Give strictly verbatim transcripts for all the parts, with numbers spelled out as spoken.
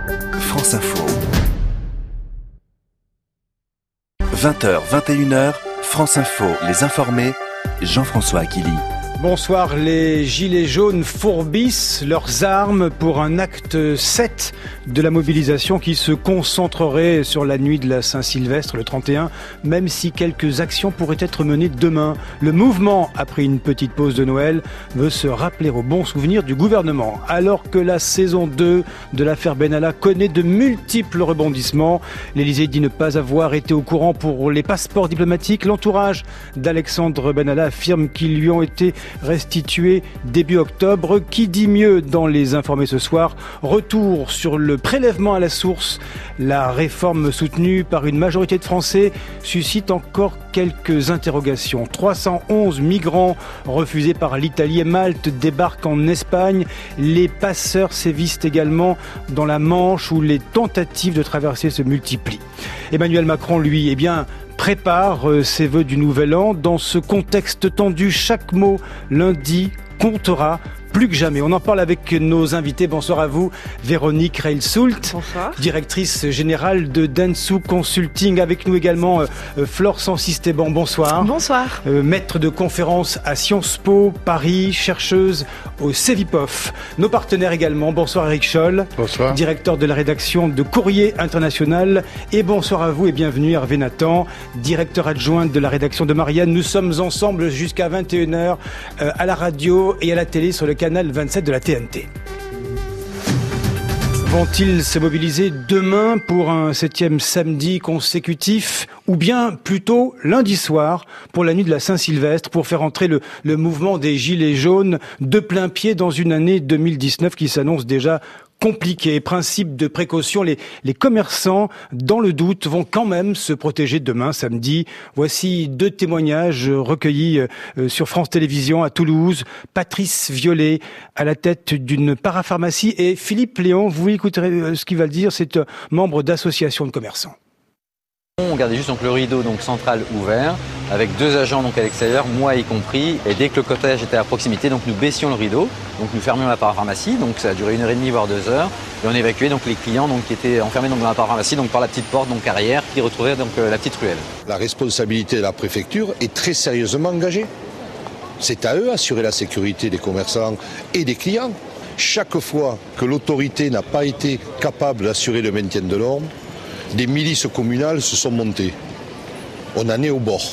France Info. vingt heures, vingt et une heures, France Info, les informés, Jean-François Aquili. Bonsoir, les gilets jaunes fourbissent leurs armes pour un acte sept de la mobilisation qui se concentrerait sur la nuit de la Saint-Sylvestre, le trente et un, même si quelques actions pourraient être menées demain. Le mouvement, après une petite pause de Noël, veut se rappeler au bon souvenir du gouvernement. Alors que la saison deux de l'affaire Benalla connaît de multiples rebondissements, l'Élysée dit ne pas avoir été au courant pour les passeports diplomatiques. L'entourage d'Alexandre Benalla affirme qu'ils lui ont été restitué début octobre. Qui dit mieux dans les informés ce soir? Retour sur le prélèvement à la source. La réforme soutenue par une majorité de Français suscite encore quelques interrogations. trois cent onze migrants refusés par l'Italie et Malte débarquent en Espagne. Les passeurs sévissent également dans la Manche où les tentatives de traverser se multiplient. Emmanuel Macron, lui, eh bien, prépare ses vœux du Nouvel An. Dans ce contexte tendu, chaque mot lundi comptera plus que jamais. On en parle avec nos invités. Bonsoir à vous, Véronique Reilsoult, directrice générale de Dentsu Consulting. Avec nous également euh, Flore Sansy-Stéban. Bonsoir. Bonsoir. Euh, maître de conférence à Sciences Po Paris, chercheuse au Cevipof. Nos partenaires également. Bonsoir Eric Scholl. Bonsoir. Directeur de la rédaction de Courrier International. Et bonsoir à vous et bienvenue Hervé Nathan, directeur adjoint de la rédaction de Marianne. Nous sommes ensemble jusqu'à vingt et une heures euh, à la radio et à la télé sur le canal vingt-sept de la T N T. Vont-ils se mobiliser demain pour un septième samedi consécutif ou bien plutôt lundi soir pour la nuit de la Saint-Sylvestre pour faire entrer le, le mouvement des Gilets jaunes de plein pied dans une année deux mille dix-neuf qui s'annonce déjà compliqué. Principe de précaution, les, les commerçants, dans le doute, vont quand même se protéger demain, samedi. Voici deux témoignages recueillis euh, sur France Télévisions à Toulouse. Patrice Violet, à la tête d'une parapharmacie, et Philippe Léon, vous écouterez ce qu'il va dire, c'est un membre d'association de commerçants. On gardait juste donc le rideau donc central ouvert avec deux agents donc à l'extérieur, moi y compris, et dès que le cortège était à proximité, donc nous baissions le rideau, donc nous fermions la parapharmacie, donc ça a duré une heure et demie voire deux heures, et on évacuait donc les clients donc qui étaient enfermés donc dans la parapharmacie donc par la petite porte donc arrière qui retrouvait donc euh, la petite ruelle. La responsabilité de la préfecture est très sérieusement engagée. C'est à eux d'assurer la sécurité des commerçants et des clients. Chaque fois que l'autorité n'a pas été capable d'assurer le maintien de l'ordre, des milices communales se sont montées. On en est au bord.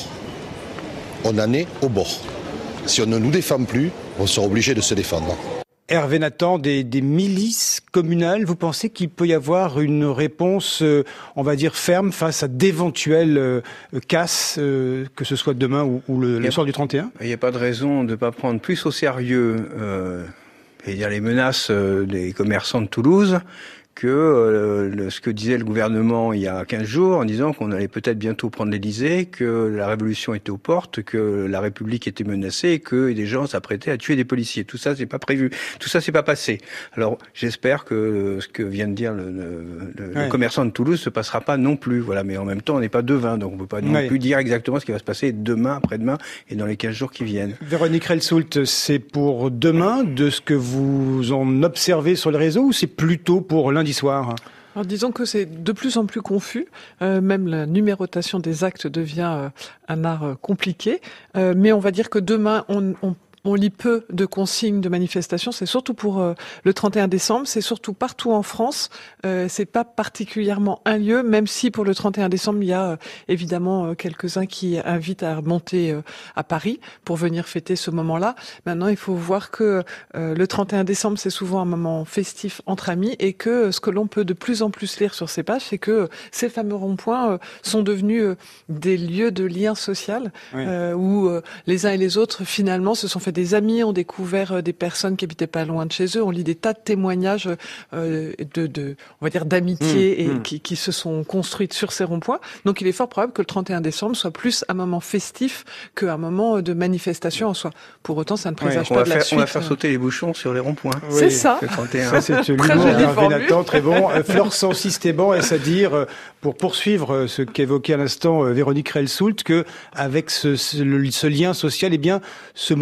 On en est au bord. Si on ne nous défend plus, on sera obligé de se défendre. Hervé Nathan, des, des milices communales, vous pensez qu'il peut y avoir une réponse, euh, on va dire, ferme face à d'éventuelles euh, casses, euh, que ce soit demain ou, ou le, le soir du trente et un? Il n'y a pas de raison de ne pas prendre plus au sérieux euh, et dire les menaces euh, des commerçants de Toulouse que euh, le, ce que disait le gouvernement il y a quinze jours en disant qu'on allait peut-être bientôt prendre l'Élysée, que la révolution était aux portes, que la République était menacée et que des gens s'apprêtaient à tuer des policiers. Tout ça, c'est pas prévu. Tout ça, c'est pas passé. Alors, j'espère que ce que vient de dire le, le, le, ouais. le commerçant de Toulouse se passera pas non plus. Voilà. Mais en même temps, on n'est pas devin, donc on peut pas non ouais. plus dire exactement ce qui va se passer demain, après-demain et dans les quinze jours qui viennent. Véronique Reilsoult, c'est pour demain, de ce que vous en observez sur les réseaux, ou c'est plutôt pour lundi soir? Alors disons que c'est de plus en plus confus, euh, même la numérotation des actes devient euh, un art euh, compliqué, euh, mais on va dire que demain on, on On lit peu de consignes de manifestation, c'est surtout pour euh, le trente et un décembre, c'est surtout partout en France, euh, c'est pas particulièrement un lieu, même si pour le trente et un décembre, il y a euh, évidemment euh, quelques-uns qui invitent à remonter euh, à Paris pour venir fêter ce moment-là. Maintenant, il faut voir que euh, le trente et un décembre, c'est souvent un moment festif entre amis et que euh, ce que l'on peut de plus en plus lire sur ces pages, c'est que euh, ces fameux ronds-points euh, sont devenus euh, des lieux de lien social, oui. euh, où euh, les uns et les autres, finalement, se sont fait des amis, ont découvert des personnes qui habitaient pas loin de chez eux. On lit des tas de témoignages euh, de, de, on va dire, d'amitié mmh, et mmh. Qui, qui se sont construites sur ces ronds-points. Donc, il est fort probable que le trente et un décembre soit plus un moment festif qu'un moment de manifestation en soi. Pour autant, ça ne présage ouais, pas de la faire, suite. On va faire sauter les bouchons sur les ronds-points. Oui, c'est ça. Le trente et un. Ça, c'est l'humour d'Hervé Nathan, très bon. Flore Sansy-Stéban, est-ce à dire, pour poursuivre ce qu'évoquait à l'instant Véronique Reilsoult, que avec ce, ce, ce lien social, eh bien, ce mouvement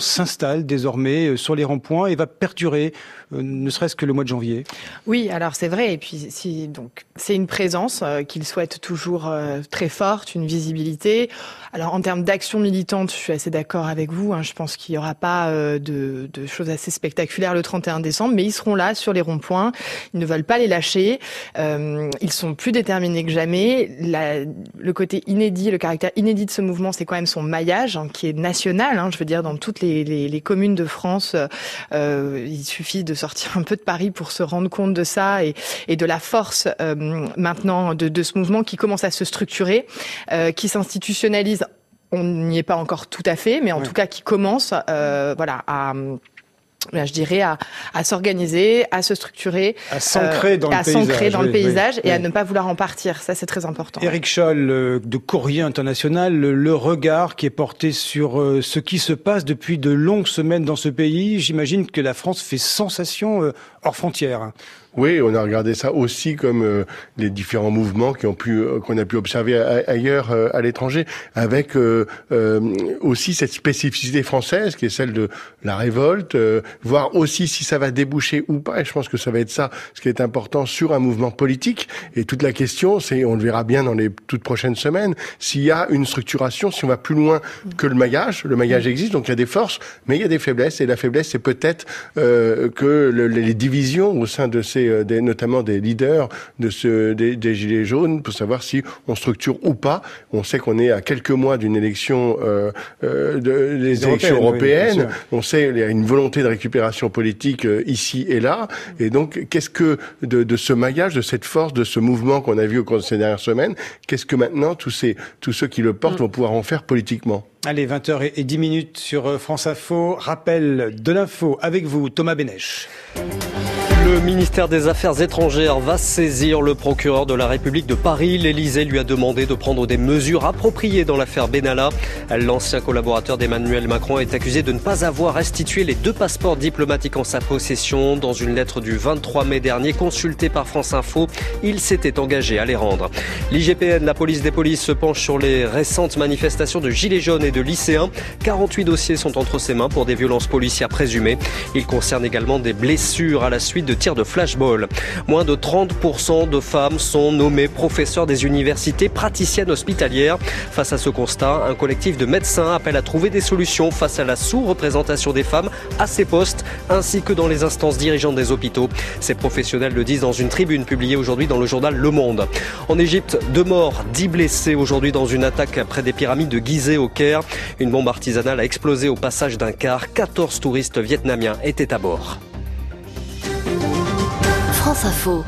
s'installe désormais sur les ronds-points et va perdurer, euh, ne serait-ce que le mois de janvier. Oui, alors c'est vrai. Et puis si donc c'est une présence euh, qu'il souhaite toujours euh, très forte, une visibilité. Alors en termes d'action militante, je suis assez d'accord avec vous. Hein, je pense qu'il y aura pas euh, de, de choses assez spectaculaires le trente et un décembre, mais ils seront là sur les ronds-points. Ils ne veulent pas les lâcher. Euh, ils sont plus déterminés que jamais. La, le côté inédit, le caractère inédit de ce mouvement, c'est quand même son maillage, hein, qui est national. Hein, je veux dire, dans toutes les, les, les communes de France, euh, il suffit de sortir un peu de Paris pour se rendre compte de ça et, et de la force euh, maintenant de, de ce mouvement qui commence à se structurer, euh, qui s'institutionnalise. On n'y est pas encore tout à fait, mais en ouais. tout cas qui commence, euh, voilà, à Là, je dirais à, à s'organiser, à se structurer, à s'ancrer euh, dans, à le paysage, dans le oui, paysage oui, et oui. à ne pas vouloir en partir. Ça, c'est très important. Éric Scholl, de Courrier International, le regard qui est porté sur ce qui se passe depuis de longues semaines dans ce pays. J'imagine que la France fait sensation hors frontières. Oui, on a regardé ça aussi comme euh, les différents mouvements qui ont pu, euh, qu'on a pu observer a, ailleurs euh, à l'étranger, avec euh, euh, aussi cette spécificité française qui est celle de la révolte, euh, voir aussi si ça va déboucher ou pas. Et je pense que ça va être ça, ce qui est important sur un mouvement politique. Et toute la question, c'est, on le verra bien dans les toutes prochaines semaines, s'il y a une structuration, si on va plus loin que le maillage. Le maillage existe, donc il y a des forces, mais il y a des faiblesses. Et la faiblesse, c'est peut-être euh, que le, les divisions au sein de ces Des, notamment des leaders de ce, des, des Gilets jaunes, pour savoir si on structure ou pas. On sait qu'on est à quelques mois d'une élection, euh, euh, de, des élections européennes. Oui, on sait qu'il y a une volonté de récupération politique euh, ici et là. Et donc, qu'est-ce que de, de ce maillage, de cette force, de ce mouvement qu'on a vu au cours de ces dernières semaines, qu'est-ce que maintenant tous ces tous ceux qui le portent mmh. vont pouvoir en faire politiquement? Allez, vingt heures et dix minutes sur France Info. Rappel de l'info avec vous, Thomas Bénèche. Le ministère des Affaires étrangères va saisir le procureur de la République de Paris. L'Élysée lui a demandé de prendre des mesures appropriées dans l'affaire Benalla. L'ancien collaborateur d'Emmanuel Macron est accusé de ne pas avoir restitué les deux passeports diplomatiques en sa possession. Dans une lettre du vingt-trois mai dernier consultée par France Info, il s'était engagé à les rendre. L'I G P N, la police des polices, se penche sur les récentes manifestations de gilets jaunes et de lycéens. quarante-huit dossiers sont entre ses mains pour des violences policières présumées. Ils concernent également des blessures à la suite de tirs de flashball. Moins de trente pour cent de femmes sont nommées professeurs des universités praticiennes hospitalières. Face à ce constat, un collectif de médecins appelle à trouver des solutions face à la sous-représentation des femmes à ces postes, ainsi que dans les instances dirigeantes des hôpitaux. Ces professionnels le disent dans une tribune publiée aujourd'hui dans le journal Le Monde. En Égypte, deux morts, dix blessés aujourd'hui dans une attaque près des pyramides de Gizeh au Caire. Une bombe artisanale a explosé au passage d'un car. quatorze touristes vietnamiens étaient à bord. France Info.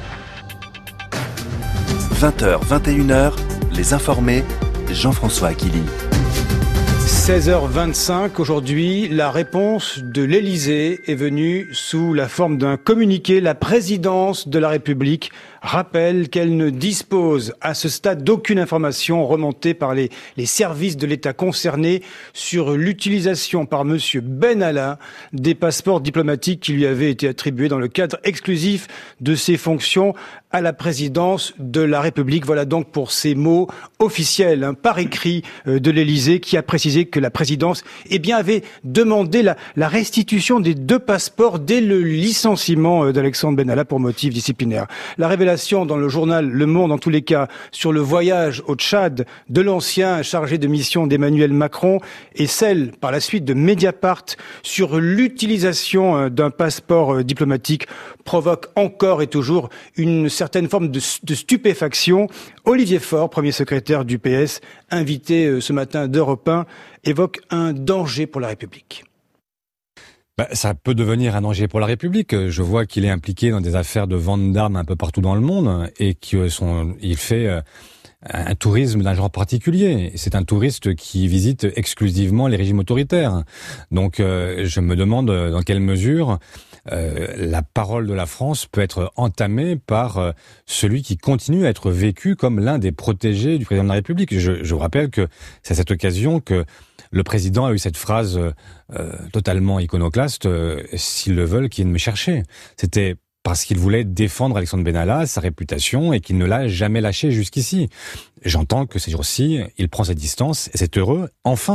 vingt heures, vingt et une heures, les informés, Jean-François Aquili. seize heures vingt-cinq, aujourd'hui, la réponse de l'Élysée est venue sous la forme d'un communiqué. La présidence de la République rappelle qu'elle ne dispose à ce stade d'aucune information remontée par les, les services de l'État concernés sur l'utilisation par monsieur Benalla des passeports diplomatiques qui lui avaient été attribués dans le cadre exclusif de ses fonctions à la présidence de la République. Voilà donc pour ces mots officiels, hein, par écrit euh, de l'Élysée, qui a précisé que la présidence eh bien, avait demandé la, la restitution des deux passeports dès le licenciement euh, d'Alexandre Benalla pour motif disciplinaire. La révélation dans le journal Le Monde, en tous les cas, sur le voyage au Tchad de l'ancien chargé de mission d'Emmanuel Macron et celle, par la suite, de Mediapart sur l'utilisation d'un passeport diplomatique provoque encore et toujours une certaine forme de, de stupéfaction. Olivier Faure, premier secrétaire du P S, invité ce matin d'Europe un, évoque un danger pour la République. Bah, ça peut devenir un danger pour la République. Je vois qu'il est impliqué dans des affaires de vente d'armes un peu partout dans le monde et qu'il fait un tourisme d'un genre particulier. C'est un touriste qui visite exclusivement les régimes autoritaires. Donc euh, je me demande dans quelle mesure euh, la parole de la France peut être entamée par euh, celui qui continue à être vécu comme l'un des protégés du président de la République. Je, je vous rappelle que c'est à cette occasion que le président a eu cette phrase euh, totalement iconoclaste, euh, « S'ils le veulent, qu'ils viennent me chercher ». C'était parce qu'il voulait défendre Alexandre Benalla, sa réputation, et qu'il ne l'a jamais lâché jusqu'ici. J'entends que ces jours-ci, il prend sa distance, et c'est heureux. Enfin,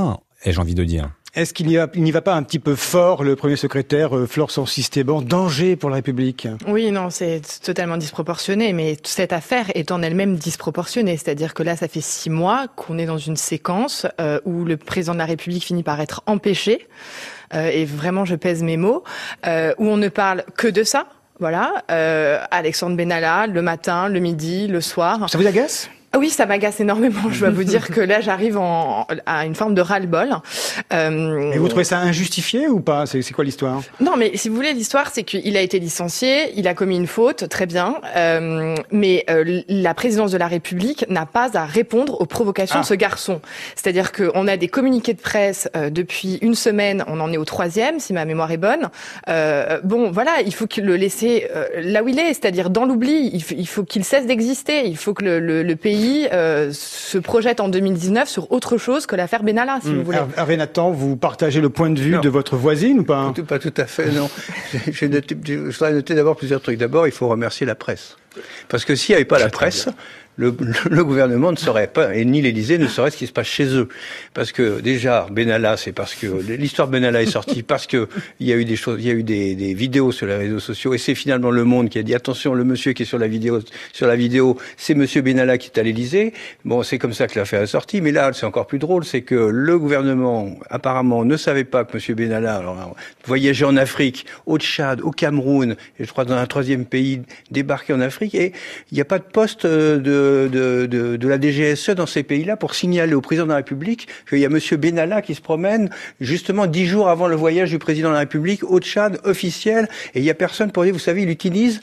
ai-je envie de dire. Est-ce qu'il n'y, a, il n'y va pas un petit peu fort, le premier secrétaire euh, Flore Sancey-Stéban, danger pour la République? Oui, non, c'est totalement disproportionné, mais cette affaire est en elle-même disproportionnée. C'est-à-dire que là, ça fait six mois qu'on est dans une séquence euh, où le président de la République finit par être empêché, euh, et vraiment, je pèse mes mots, euh, où on ne parle que de ça. Voilà, euh, Alexandre Benalla, le matin, le midi, le soir. Ça vous agace ? Oui, ça m'agace énormément. Je dois vous dire que là, j'arrive en, à une forme de ras-le-bol. Euh, Et vous trouvez ça injustifié ou pas? C'est, c'est quoi l'histoire? Non, mais si vous voulez, l'histoire, c'est qu'il a été licencié, il a commis une faute, très bien. Euh, mais euh, la présidence de la République n'a pas à répondre aux provocations ah. de ce garçon. C'est-à-dire qu'on a des communiqués de presse euh, depuis une semaine, on en est au troisième, si ma mémoire est bonne. Euh, bon, voilà, il faut qu'il le laisser euh, là où il est, c'est-à-dire dans l'oubli. Il, f- il faut qu'il cesse d'exister. Il faut que le, le, le pays Euh, se projette en deux mille dix-neuf sur autre chose que l'affaire Benalla, si mmh. vous voulez. Hervé Nathan, vous partagez le point de vue non. de votre voisine ou pas? Pas tout, pas tout à fait, non. J'ai noté, je voudrais noter d'abord plusieurs trucs. D'abord, il faut remercier la presse. Parce que s'il n'y avait pas la presse, le, le gouvernement ne saurait pas, et ni l'Élysée ne saurait ce qui se passe chez eux. Parce que déjà, Benalla, c'est parce que l'histoire de Benalla est sortie parce que il y a eu des choses, il y a eu des, des vidéos sur les réseaux sociaux, et c'est finalement Le Monde qui a dit attention, le monsieur qui est sur la vidéo, sur la vidéo, c'est monsieur Benalla qui est à l'Élysée. Bon, c'est comme ça que l'affaire est sortie, mais là, c'est encore plus drôle, c'est que le gouvernement, apparemment, ne savait pas que monsieur Benalla, alors, voyageait en Afrique, au Tchad, au Cameroun, et je crois dans un troisième pays, débarqué en Afrique, et il n'y a pas de poste de De, de, de la D G S E dans ces pays-là pour signaler au président de la République qu'il y a monsieur Benalla qui se promène justement dix jours avant le voyage du président de la République au Tchad officiel, et il y a personne pour dire, vous savez, il utilise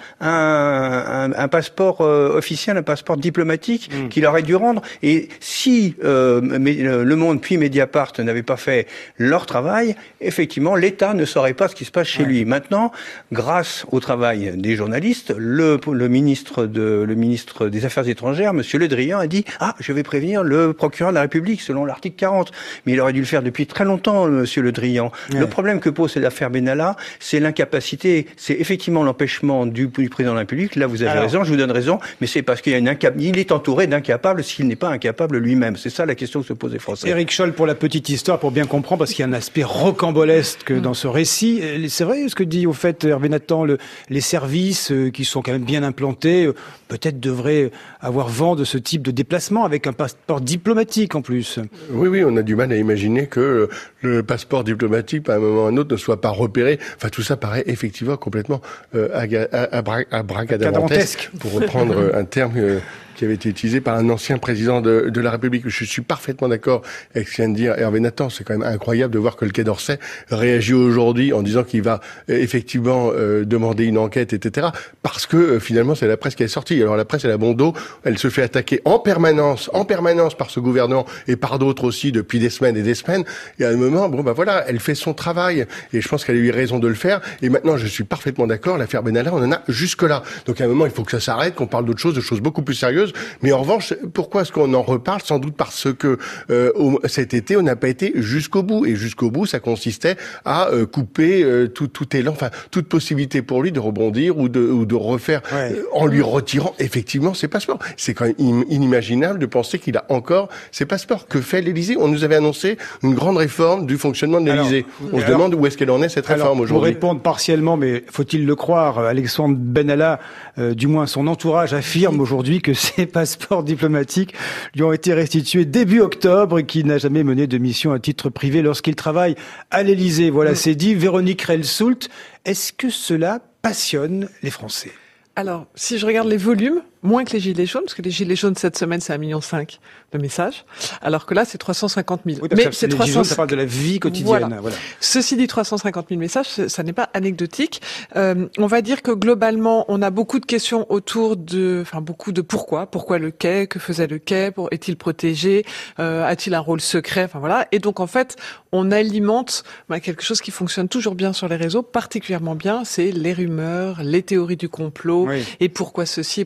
un, un, un passeport euh, officiel, un passeport diplomatique mmh. qu'il aurait dû rendre, et si euh, Le Monde puis Mediapart n'avaient pas fait leur travail, effectivement l'État ne saurait pas ce qui se passe chez ouais. lui. Maintenant, grâce au travail des journalistes, le, le ministre de le ministre des Affaires étrangères, Monsieur Le Drian, a dit « Ah, je vais prévenir le procureur de la République selon l'article quarante ». Mais il aurait dû le faire depuis très longtemps, Monsieur Le Drian. Ouais. Le problème que pose cette affaire Benalla, c'est l'incapacité, c'est effectivement l'empêchement du, du président de la République. Là, vous avez Alors, raison, je vous donne raison, mais c'est parce qu'il y a une incap- il est entouré d'incapables s'il n'est pas incapable lui-même. C'est ça la question que se posent les Français. Éric Scholl, pour la petite histoire, pour bien comprendre, parce qu'il y a un aspect rocambolesque dans ce récit. C'est vrai ce que dit au fait Hervé Nathan, le, les services qui sont quand même bien implantés, peut-être devraient avoir vent de ce type de déplacement avec un passeport diplomatique en plus. Oui, oui, on a du mal à imaginer que le passeport diplomatique, à un moment ou à un autre, ne soit pas repéré. Enfin, tout ça paraît effectivement complètement euh, abracadabrantesque, pour reprendre un terme euh, qui avait été utilisé par un ancien président de, de la République. Je suis parfaitement d'accord avec ce que vient de dire Hervé Nathan. C'est quand même incroyable de voir que le Quai d'Orsay réagit aujourd'hui en disant qu'il va euh, effectivement euh, demander une enquête, et cetera. Parce que euh, finalement, c'est la presse qui est sortie. Alors la presse, elle a bon dos. Elle se fait attaquer en permanence, en permanence par ce gouvernement et par d'autres aussi depuis des semaines et des semaines. Et à un moment, bon bah voilà, elle fait son travail. Et je pense qu'elle a eu raison de le faire. Et maintenant, je suis parfaitement d'accord. L'affaire Benalla, on en a jusque là. Donc à un moment, il faut que ça s'arrête, qu'on parle d'autres choses, de choses beaucoup plus sérieuses. Mais en revanche, pourquoi est-ce qu'on en reparle? Sans doute parce que euh, au, cet été, on n'a pas été jusqu'au bout. Et jusqu'au bout, ça consistait à euh, couper euh, tout, tout élan, enfin toute possibilité pour lui de rebondir ou de, ou de refaire, ouais. euh, en lui retirant effectivement ses passeports. C'est quand même inimaginable de penser qu'il a encore ses passeports. Que fait l'Élysée? On nous avait annoncé une grande réforme du fonctionnement de l'Élysée. On se alors, demande où est-ce qu'elle en est, cette alors, réforme aujourd'hui. Pour répondre partiellement, mais faut-il le croire, Alexandre Benalla, euh, du moins son entourage, affirme aujourd'hui que ses passeports diplomatiques lui ont été restitués début octobre et qu'il n'a jamais mené de mission à titre privé lorsqu'il travaille à l'Élysée. Voilà, c'est dit. Véronique Reil-Soult, est-ce que cela passionne les Français? Alors, si je regarde les volumes, moins que les Gilets jaunes, parce que les Gilets jaunes cette semaine, c'est un virgule cinq million de messages, alors que là, c'est trois cent cinquante mille. Oui, mais ça, c'est les trois cents... Gilets jaunes, ça parle de la vie quotidienne. Voilà. Voilà. Ceci dit, trois cent cinquante mille messages, ça n'est pas anecdotique. Euh, on va dire que globalement, on a beaucoup de questions autour de, enfin beaucoup de pourquoi, pourquoi le quai, que faisait le quai, pour, est-il protégé, euh, a-t-il un rôle secret, enfin voilà. Et donc en fait, on alimente bah, quelque chose qui fonctionne toujours bien sur les réseaux, particulièrement bien, c'est les rumeurs, les théories du complot, oui. Et pourquoi ceci et pourquoi cela.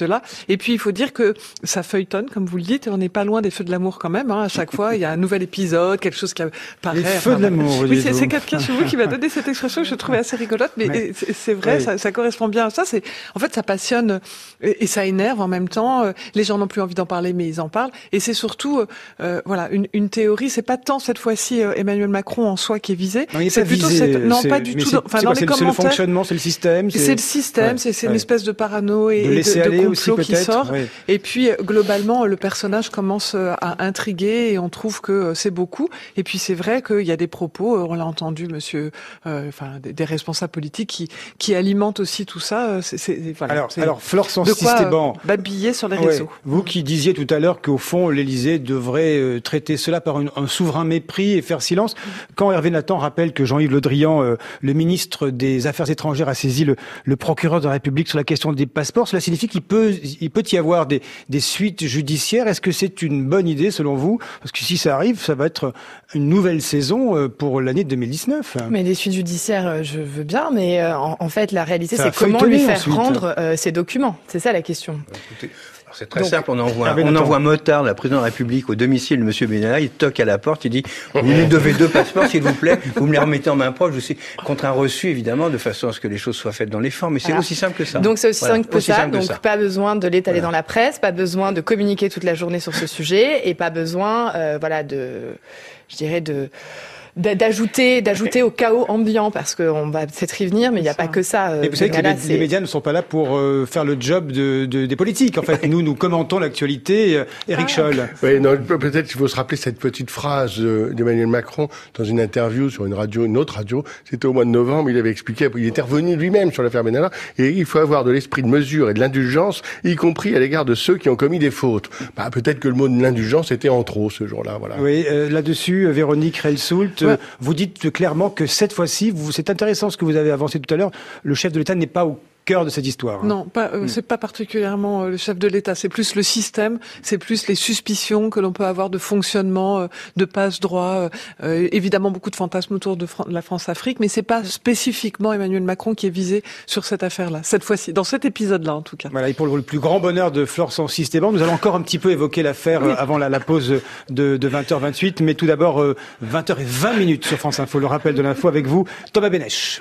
là. Et puis il faut dire que ça feuilletonne, comme vous le dites, et on n'est pas loin des feux de l'amour quand même. Hein. À chaque fois, il y a un nouvel épisode, quelque chose qui apparaît. Les feux de l'amour. Oui, c'est, c'est quelqu'un chez vous qui m'a donné cette expression que je trouvais assez rigolote, mais ouais. c'est, c'est vrai, oui. ça, ça correspond bien à ça. C'est, en fait, ça passionne et, et ça énerve en même temps. Les gens n'ont plus envie d'en parler, mais ils en parlent. Et c'est surtout, euh, voilà, une, une théorie. C'est pas tant cette fois-ci euh, Emmanuel Macron en soi qui est visé. Non, il est c'est pas plutôt visé. Cette... Non, c'est... pas du mais tout. C'est, enfin, c'est dans quoi, les c'est, commentaires, c'est le fonctionnement, c'est le système. C'est, c'est le système. Ouais, c'est, c'est ouais. une espèce de parano et, et de, de complot aussi, qui sort. Ouais. Et puis globalement, le personnage commence à intriguer et on trouve que c'est beaucoup. Et puis c'est vrai qu'il y a des propos, on l'a entendu, monsieur, euh, enfin des, des responsables politiques qui qui alimentent aussi tout ça. C'est, c'est, voilà, alors, c'est alors Flore de quoi Esteban, babiller sur les réseaux. Ouais. Vous qui disiez tout à l'heure qu'au fond l'Élysée devrait euh, traiter cela par une, un souverain mépris et faire silence. Quand Hervé Nathan rappelle que Jean-Yves Le Drian, euh, le ministre des Affaires étrangères, a saisi le, le procureur de la République sur la question des passeports, cela signifie qu'il peut il peut y avoir des, des suites judiciaires. Est-ce que c'est une bonne idée selon vous ? Parce que si ça arrive, ça va être une nouvelle saison pour l'année deux mille dix-neuf. Mais les suites judiciaires, je veux bien, mais en, en fait, la réalité, ça c'est comment lui faire ensuite. rendre euh, ces documents. C'est ça la question. Écoutez, alors c'est très Donc, simple, on envoie, on envoie Motard, la présidente de la République, au domicile de M. Benalla, il toque à la porte, il dit « Vous nous devez deux passeports, s'il vous plaît, vous me les remettez en main propre, je sais, contre un reçu, évidemment, de façon à ce que les choses soient faites dans les formes. » Mais c'est alors, aussi simple que ça. Donc c'est aussi voilà, simple que aussi ça, simple donc que ça. Pas besoin de l'étaler voilà. dans la presse, pas besoin de communiquer toute la journée sur ce sujet, et pas besoin, euh, voilà, de, je dirais, de... d'ajouter d'ajouter au chaos ambiant, parce qu'on va peut-être y venir, mais il n'y a pas que ça. Et vous savez que les, les médias ne sont pas là pour euh, faire le job de, de, des politiques. En fait, nous, nous commentons l'actualité. Éric ah. Scholl. Oui, non, peut-être qu'il faut se rappeler cette petite phrase d'Emmanuel Macron dans une interview sur une radio, une autre radio. C'était au mois de novembre. Il avait expliqué, il était revenu lui-même sur l'affaire Benalla. Et il faut avoir de l'esprit de mesure et de l'indulgence, y compris à l'égard de ceux qui ont commis des fautes. Bah, peut-être que le mot de l'indulgence était en trop ce jour-là. Voilà. Oui, euh, là-dessus, Véronique Reilsoult. Ouais. Vous dites clairement que cette fois-ci, vous, c'est intéressant ce que vous avez avancé tout à l'heure, le chef de l'État n'est pas au cœur de cette histoire. Non, pas, euh, mmh. c'est pas particulièrement euh, le chef de l'État, c'est plus le système, c'est plus les suspicions que l'on peut avoir de fonctionnement, euh, de passe-droit, euh, évidemment beaucoup de fantasmes autour de, Fran- de la France-Afrique, mais c'est pas spécifiquement Emmanuel Macron qui est visé sur cette affaire-là, cette fois-ci, dans cet épisode-là en tout cas. Voilà, et pour le plus grand bonheur de Flore Esteban, nous allons encore un petit peu évoquer l'affaire oui. euh, avant la, la pause de, de vingt heures vingt-huit, mais tout d'abord euh, vingt heures vingt minutes sur France Info, le rappel de l'info avec vous, Thomas Benech.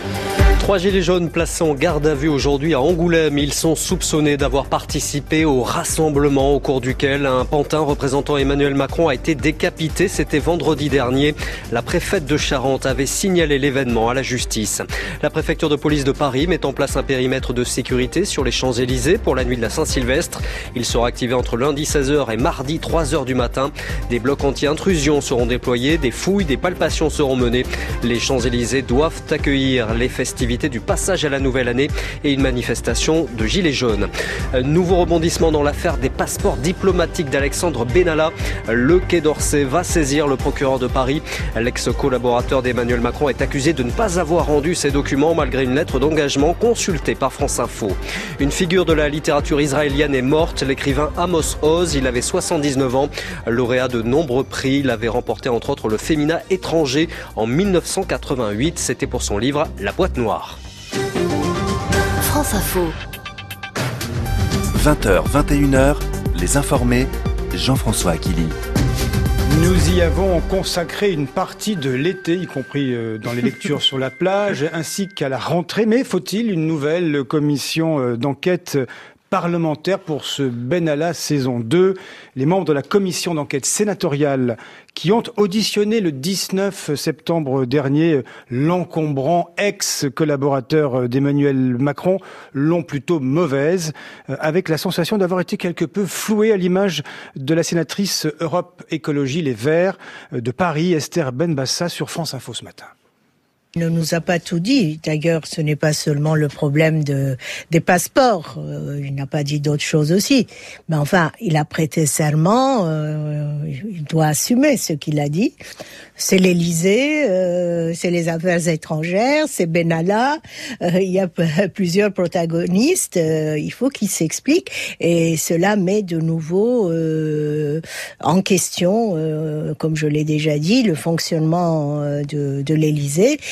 Trois gilets jaunes placés en garde à vue aujourd'hui à Angoulême. Ils sont soupçonnés d'avoir participé au rassemblement au cours duquel un pantin représentant Emmanuel Macron a été décapité. C'était vendredi dernier. La préfète de Charente avait signalé l'événement à la justice. La préfecture de police de Paris met en place un périmètre de sécurité sur les Champs-Élysées pour la nuit de la Saint-Sylvestre. Il sera activé entre lundi seize heures et mardi trois heures du matin. Des blocs anti-intrusion seront déployés, des fouilles, des palpations seront menées. Les Champs-Élysées doivent accueillir les festivités du passage à la nouvelle année et une manifestation de gilets jaunes. Nouveau rebondissement dans l'affaire des passeports diplomatiques d'Alexandre Benalla. Le Quai d'Orsay va saisir le procureur de Paris. L'ex-collaborateur d'Emmanuel Macron est accusé de ne pas avoir rendu ses documents malgré une lettre d'engagement consultée par France Info. Une figure de la littérature israélienne est morte, l'écrivain Amos Oz. Il avait soixante-dix-neuf ans, lauréat de nombreux prix. Il avait remporté entre autres le Féminin étranger en dix-neuf cent quatre-vingt-huit. C'était pour son livre La boîte noire. France Info. vingt heures, vingt et une heures, les informés, Jean-François Aquili. Nous y avons consacré une partie de l'été, y compris dans les lectures sur la plage, ainsi qu'à la rentrée. Mais faut-il une nouvelle commission d'enquête parlementaire pour ce Benalla saison deux. Les membres de la commission d'enquête sénatoriale qui ont auditionné le dix-neuf septembre dernier l'encombrant ex-collaborateur d'Emmanuel Macron l'ont plutôt mauvaise, avec la sensation d'avoir été quelque peu flouée à l'image de la sénatrice Europe Écologie Les Verts de Paris, Esther Benbassa, sur France Info ce matin. Il ne nous a pas tout dit. D'ailleurs, ce n'est pas seulement le problème de, des passeports. Euh, il n'a pas dit d'autres choses aussi. Mais enfin, il a prêté serment. Euh, il doit assumer ce qu'il a dit. C'est l'Élysée, euh, c'est les affaires étrangères, c'est Benalla. Euh, il y a p- plusieurs protagonistes. Euh, il faut qu'il s'explique. Et cela met de nouveau euh, en question, euh, comme je l'ai déjà dit, le fonctionnement de, de l'Élysée.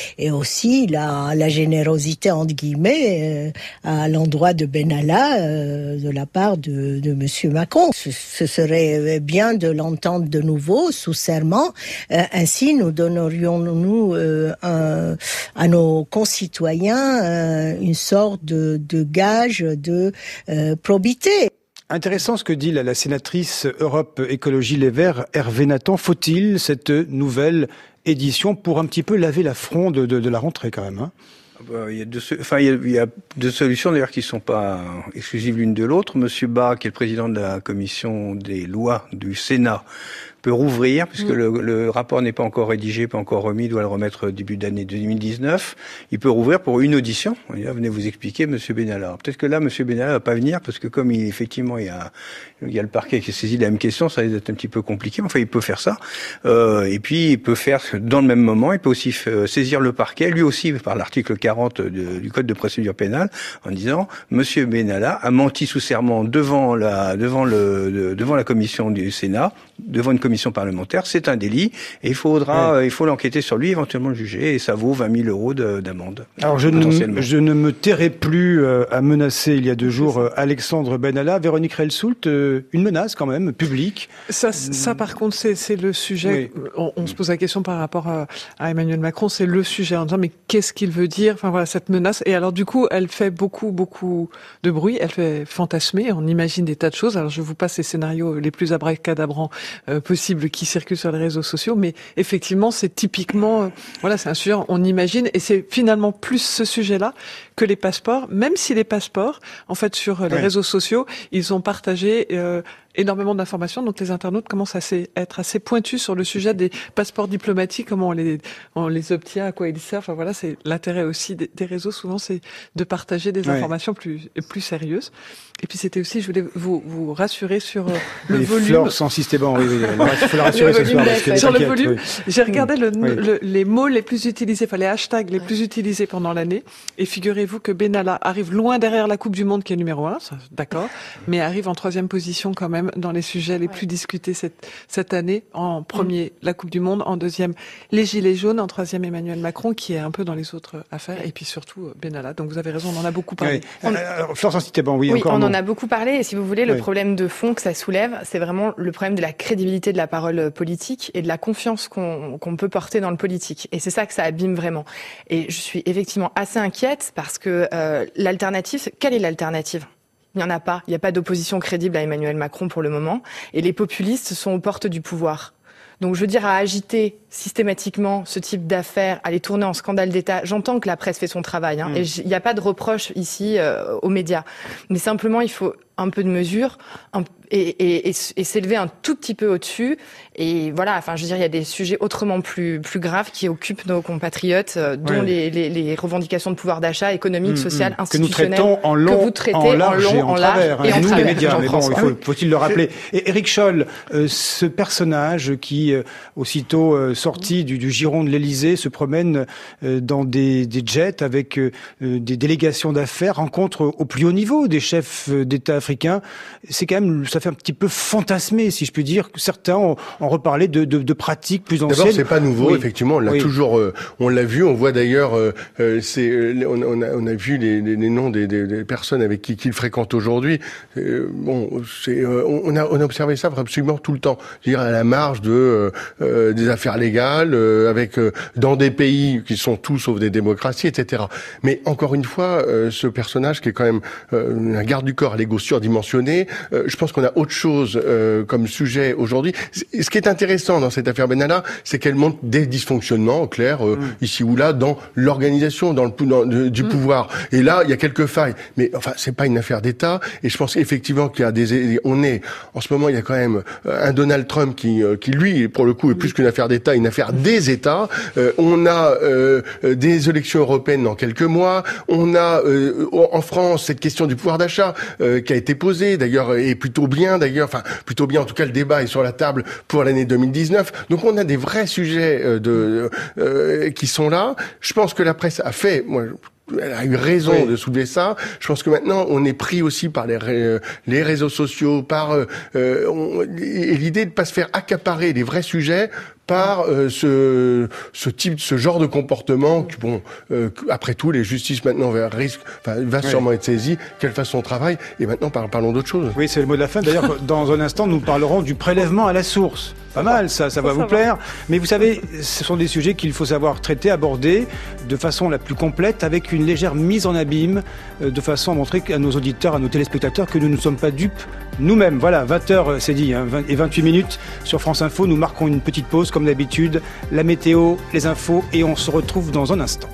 et aussi la, la générosité entre guillemets euh, à l'endroit de Benalla euh, de la part de, de Monsieur Macron. Ce, ce serait bien de l'entendre de nouveau sous serment. Euh, ainsi, nous donnerions nous euh, un, à nos concitoyens euh, une sorte de, de gage de euh, probité. Intéressant ce que dit la, la sénatrice Europe Écologie Les Verts, Hervé Nathan. Faut-il cette nouvelle édition pour un petit peu laver la fronde de, de, de la rentrée quand même, hein? Il y a deux, enfin, il y a, il y a deux solutions d'ailleurs qui ne sont pas exclusives l'une de l'autre. Monsieur Bas, qui est le président de la commission des lois du Sénat, peut rouvrir, puisque mmh. le, le rapport n'est pas encore rédigé, pas encore remis, il doit le remettre début d'année deux mille dix-neuf. Il peut rouvrir pour une audition. Et là, venez vous expliquer, Monsieur Benalla. Peut-être que là, Monsieur Benalla va pas venir, parce que comme il, effectivement, il y a, il y a le parquet qui saisit la même question, ça risque d'être un petit peu compliqué. Mais enfin, il peut faire ça. Euh, et puis, il peut faire, dans le même moment, il peut aussi f- saisir le parquet, lui aussi, par l'article quarante de, du Code de procédure pénale, en disant, Monsieur Benalla a menti sous serment devant la, devant le, de, devant la commission du Sénat, devant une commission parlementaire, c'est un délit, et il faudra, ouais. il faut l'enquêter sur lui, éventuellement le juger, et ça vaut vingt mille euros de, d'amende. Alors, je ne, je ne me tairai plus euh, à menacer, il y a deux jours, euh, Alexandre Benalla. Véronique Reilsoult, euh, une menace quand même, publique. Ça, ça par contre, c'est, c'est le sujet. Oui. On, on se pose la question par rapport à, à Emmanuel Macron, c'est le sujet en disant, mais qu'est-ce qu'il veut dire? Enfin voilà, cette menace. Et alors, du coup, elle fait beaucoup, beaucoup de bruit, elle fait fantasmer, on imagine des tas de choses. Alors, je vous passe les scénarios les plus abracadabrants euh, possibles qui circulent sur les réseaux sociaux, mais effectivement, c'est typiquement, euh, voilà, c'est un sujet, on imagine, et c'est finalement plus ce sujet-là que les passeports, même si les passeports, en fait, sur les ouais. réseaux sociaux, ils ont partagé euh, énormément d'informations, donc les internautes commencent à assez, être assez pointus sur le sujet des passeports diplomatiques, comment on les, on les obtient, à quoi ils servent. Enfin voilà, c'est l'intérêt aussi des, des réseaux, souvent, c'est de partager des ouais. informations plus, plus sérieuses. Et puis c'était aussi, je voulais vous, vous rassurer sur euh, le les volume. Flore sans système, oui, oui, il faut la rassurer ce soir. Parce sur le inquiète, volume, oui. j'ai regardé le, oui. le, les mots les plus utilisés, enfin les hashtags les plus utilisés pendant l'année, et figurez-vous que Benalla arrive loin derrière la Coupe du Monde qui est numéro un, ça, d'accord, mais arrive en troisième position quand même dans les sujets les plus discutés cette, cette année. En premier, mmh. la Coupe du Monde, en deuxième, les Gilets jaunes, en troisième, Emmanuel Macron, qui est un peu dans les autres affaires, et puis surtout Benalla. Donc vous avez raison, on en a beaucoup parlé. Oui. On... Alors, Flore sans cité, bon, oui, oui encore on un en a beaucoup parlé, et si vous voulez, le oui. problème de fond que ça soulève, c'est vraiment le problème de la crédibilité de la parole politique et de la confiance qu'on, qu'on peut porter dans le politique. Et c'est ça que ça abîme vraiment. Et je suis effectivement assez inquiète parce que euh, l'alternative, quelle est l'alternative ? Il n'y en a pas. Il n'y a pas d'opposition crédible à Emmanuel Macron pour le moment. Et les populistes sont aux portes du pouvoir. Donc je veux dire, à agiter systématiquement ce type d'affaires, à les tourner en scandale d'État, j'entends que la presse fait son travail. Hein, mmh. Et il n'y a pas de reproche ici euh, aux médias. Mais simplement, il faut un peu de mesure un, et, et, et, et s'élever un tout petit peu au-dessus. Et voilà, enfin, je veux dire, il y a des sujets autrement plus, plus graves qui occupent nos compatriotes, euh, dont ouais. les, les, les revendications de pouvoir d'achat économique, mmh, social, mmh. institutionnel. Que nous traitons en long, que vous traitez en large en long, et en, en large travers. Et en nous, travers, les médias, mais bon, il faut, oui. faut-il le rappeler. Et Éric Scholl, euh, ce personnage qui, euh, aussitôt euh, sorti du, du giron de l'Élysée, se promène euh, dans des, des jets avec euh, des délégations d'affaires, rencontre au plus haut niveau des chefs d'État africains. C'est quand même, ça fait un petit peu fantasmer, si je puis dire, que certains ont, ont reparlé de, de, de pratiques plus anciennes. D'abord, c'est pas nouveau, oui. effectivement, on l'a oui. toujours, euh, on l'a vu, on voit d'ailleurs, euh, euh, c'est, euh, on, on, a, on a vu les, les, les noms des, des, des personnes avec qui qu'il fréquente aujourd'hui. Euh, bon, c'est, euh, on a, on a observé ça absolument tout le temps. Je veux dire, à la marge de euh, euh, des affaires légales, euh, avec euh, dans des pays qui sont tous sauf des démocraties, et cetera. Mais encore une fois, euh, ce personnage qui est quand même euh, un garde du corps à l'ego surdimensionné. Euh, je pense qu'on a autre chose euh, comme sujet aujourd'hui. Ce qui est intéressant dans cette affaire Benalla, c'est qu'elle montre des dysfonctionnements clairs euh, mmh. ici ou là dans l'organisation, dans le dans, de, du mmh. pouvoir. Et là, il y a quelques failles. Mais enfin, c'est pas une affaire d'État. Et je pense effectivement qu'il y a des. On est en ce moment, il y a quand même un Donald Trump qui, qui lui, pour le coup, est plus qu'une affaire d'État, une affaire des États. Euh, on a euh, des élections européennes dans quelques mois. On a euh, en France cette question du pouvoir d'achat euh, qui a été posée, d'ailleurs, et plutôt bien, d'ailleurs, enfin plutôt bien. En tout cas, le débat est sur la table pour l'année deux mille dix-neuf. Donc, on a des vrais sujets euh, de euh, qui sont là. Je pense que la presse a fait. Moi, elle a eu raison oui. de soulever ça. Je pense que maintenant, on est pris aussi par les, ré, les réseaux sociaux, par euh, on, et l'idée de ne pas se faire accaparer les vrais sujets par euh, ce, ce type, ce genre de comportement que, bon, euh, après tout, les justices maintenant risquent, enfin, va sûrement oui. être saisie, qu'elle fasse son travail, et maintenant parlons d'autre chose. Oui, c'est le mot de la fin. D'ailleurs, dans un instant, nous parlerons du prélèvement à la source. Pas mal, ça, ça va ça vous va. plaire. Mais vous savez, ce sont des sujets qu'il faut savoir traiter, aborder de façon la plus complète, avec une légère mise en abîme, de façon à montrer à nos auditeurs, à nos téléspectateurs que nous ne sommes pas dupes nous-mêmes. Voilà, vingt heures, c'est dit, hein, vingt et vingt-huit minutes sur France Info. Nous marquons une petite pause, comme d'habitude. La météo, les infos, et on se retrouve dans un instant.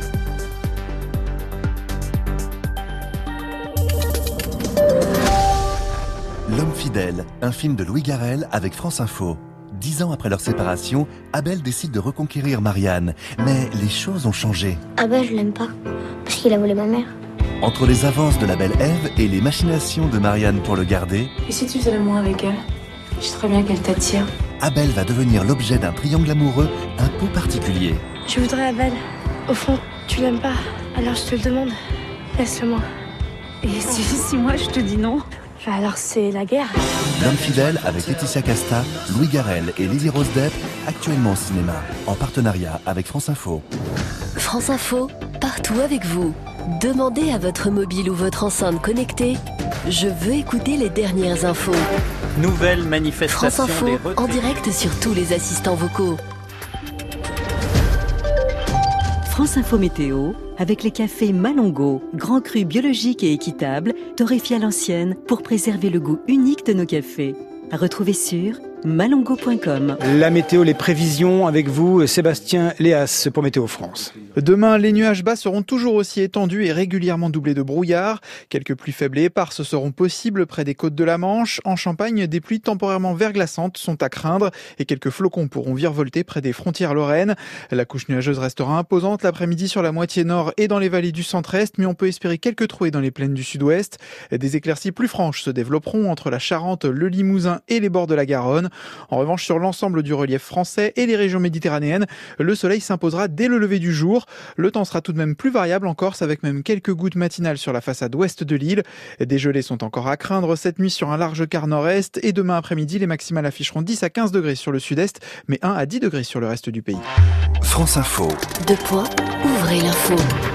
L'homme fidèle, un film de Louis Garrel avec France Info. Dix ans après leur séparation, Abel décide de reconquérir Marianne. Mais les choses ont changé. Abel, je l'aime pas, parce qu'il a volé ma mère. Entre les avances de la belle Ève et les machinations de Marianne pour le garder... Et si tu faisais l'amour avec elle? Je sais très bien qu'elle t'attire. Abel va devenir l'objet d'un triangle amoureux un peu particulier. Je voudrais Abel. Au fond, tu l'aimes pas, alors je te le demande. Laisse-le-moi. Et si, si moi je te dis non? Bah alors c'est la guerre. L'homme fidèle avec Laetitia Casta, Louis Garrel et Lily Rose Depp, actuellement au cinéma, en partenariat avec France Info. France Info, partout avec vous. Demandez à votre mobile ou votre enceinte connectée « Je veux écouter les dernières infos ». Nouvelle manifestation France Info, des retraités. En direct sur tous les assistants vocaux. France Info Météo, avec les cafés Malongo, grand cru biologique et équitable, torréfié à l'ancienne pour préserver le goût unique de nos cafés. À retrouver sur malongo point com. La météo, les prévisions avec vous, Sébastien Léas pour Météo France. Demain, les nuages bas seront toujours aussi étendus et régulièrement doublés de brouillard. Quelques pluies faibles et éparses seront possibles près des côtes de la Manche. En Champagne, des pluies temporairement verglaçantes sont à craindre et quelques flocons pourront virevolter près des frontières lorraines. La couche nuageuse restera imposante l'après-midi sur la moitié nord et dans les vallées du centre-est, mais on peut espérer quelques trouées dans les plaines du sud-ouest. Des éclaircies plus franches se développeront entre la Charente, le Limousin et les bords de la Garonne. En revanche, sur l'ensemble du relief français et les régions méditerranéennes, le soleil s'imposera dès le lever du jour. Le temps sera tout de même plus variable en Corse, avec même quelques gouttes matinales sur la façade ouest de l'île. Des gelées sont encore à craindre cette nuit sur un large quart nord-est, et demain après-midi, les maximales afficheront dix à quinze degrés sur le sud-est, mais un à dix degrés sur le reste du pays. France Info. Deux points, ouvrez l'info.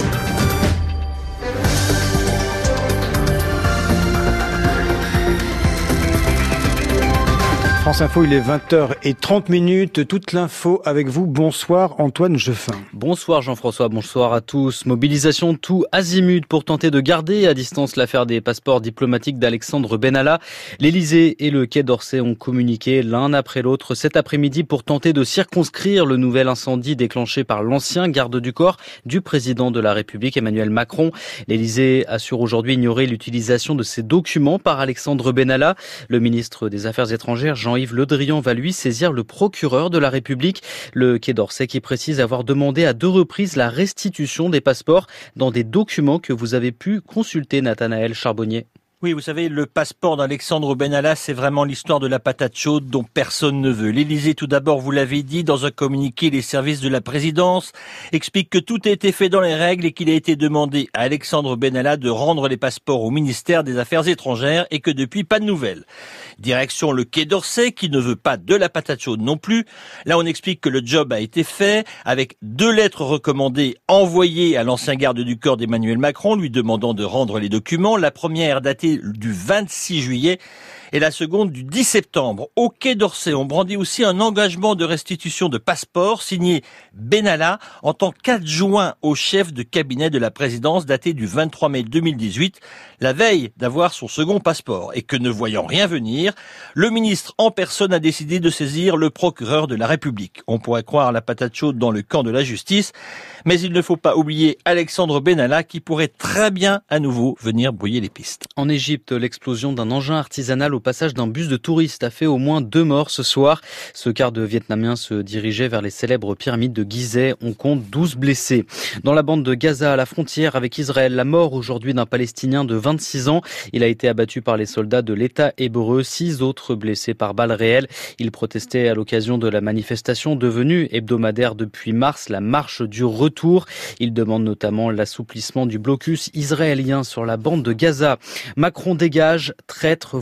France Info, il est vingt heures trente minutes. Toute l'info avec vous. Bonsoir Antoine Jeffin. Bonsoir Jean-François, bonsoir à tous. Mobilisation tout azimut pour tenter de garder à distance l'affaire des passeports diplomatiques d'Alexandre Benalla. L'Élysée et le Quai d'Orsay ont communiqué l'un après l'autre cet après-midi pour tenter de circonscrire le nouvel incendie déclenché par l'ancien garde du corps du président de la République Emmanuel Macron. L'Élysée assure aujourd'hui ignorer l'utilisation de ces documents par Alexandre Benalla. Le ministre des Affaires étrangères, Jean Jean-Yves Le Drian va lui saisir le procureur de la République. Le Quai d'Orsay qui précise avoir demandé à deux reprises la restitution des passeports dans des documents que vous avez pu consulter, Nathanaël Charbonnier. Oui, vous savez, le passeport d'Alexandre Benalla, c'est vraiment l'histoire de la patate chaude dont personne ne veut. L'Élysée, tout d'abord, vous l'avez dit, dans un communiqué, les services de la présidence expliquent que tout a été fait dans les règles et qu'il a été demandé à Alexandre Benalla de rendre les passeports au ministère des Affaires étrangères et que depuis, pas de nouvelles. Direction le Quai d'Orsay, qui ne veut pas de la patate chaude non plus. Là, on explique que le job a été fait avec deux lettres recommandées envoyées à l'ancien garde du corps d'Emmanuel Macron, lui demandant de rendre les documents. La première datée du vingt-six juillet et la seconde du dix septembre. Au Quai d'Orsay, on brandit aussi un engagement de restitution de passeports signé Benalla en tant qu'adjoint au chef de cabinet de la présidence, daté du vingt-trois mai deux mille dix-huit, la veille d'avoir son second passeport. Et que ne voyant rien venir, le ministre en personne a décidé de saisir le procureur de la République. On pourrait croire la patate chaude dans le camp de la justice, mais il ne faut pas oublier Alexandre Benalla qui pourrait très bien à nouveau venir brouiller les pistes. En Égypte, l'explosion d'un engin artisanal au passage d'un bus de touristes a fait au moins deux morts ce soir. Ce quart de Vietnamiens se dirigeait vers les célèbres pyramides de Gizeh. On compte douze blessés. Dans la bande de Gaza, à la frontière avec Israël, la mort aujourd'hui d'un Palestinien de vingt-six ans. Il a été abattu par les soldats de l'État hébreu. Six autres blessés par balles réelles. Il protestait à l'occasion de la manifestation devenue hebdomadaire depuis mars, la marche du retour. Il demande notamment l'assouplissement du blocus israélien sur la bande de Gaza. Macron dégage, traître, voici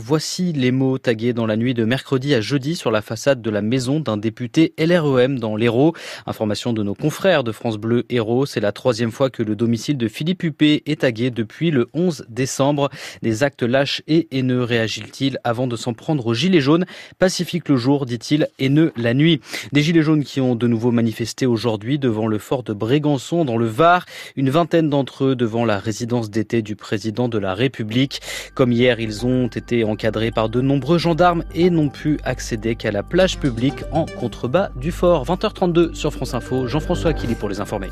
Ainsi, les mots tagués dans la nuit de mercredi à jeudi sur la façade de la maison d'un député L R E M dans l'Hérault. Information de nos confrères de France Bleu Hérault. C'est la troisième fois que le domicile de Philippe Huppé est tagué depuis le onze décembre. Des actes lâches et haineux, réagit-il avant de s'en prendre aux gilets jaunes. Pacifique le jour, dit-il, haineux la nuit. Des gilets jaunes qui ont de nouveau manifesté aujourd'hui devant le fort de Brégançon dans le Var. Une vingtaine d'entre eux devant la résidence d'été du président de la République. Comme hier, ils ont été encadrés par de nombreux gendarmes et n'ont pu accéder qu'à la plage publique en contrebas du fort. vingt heures trente-deux sur France Info, Jean-François Akili pour les informer.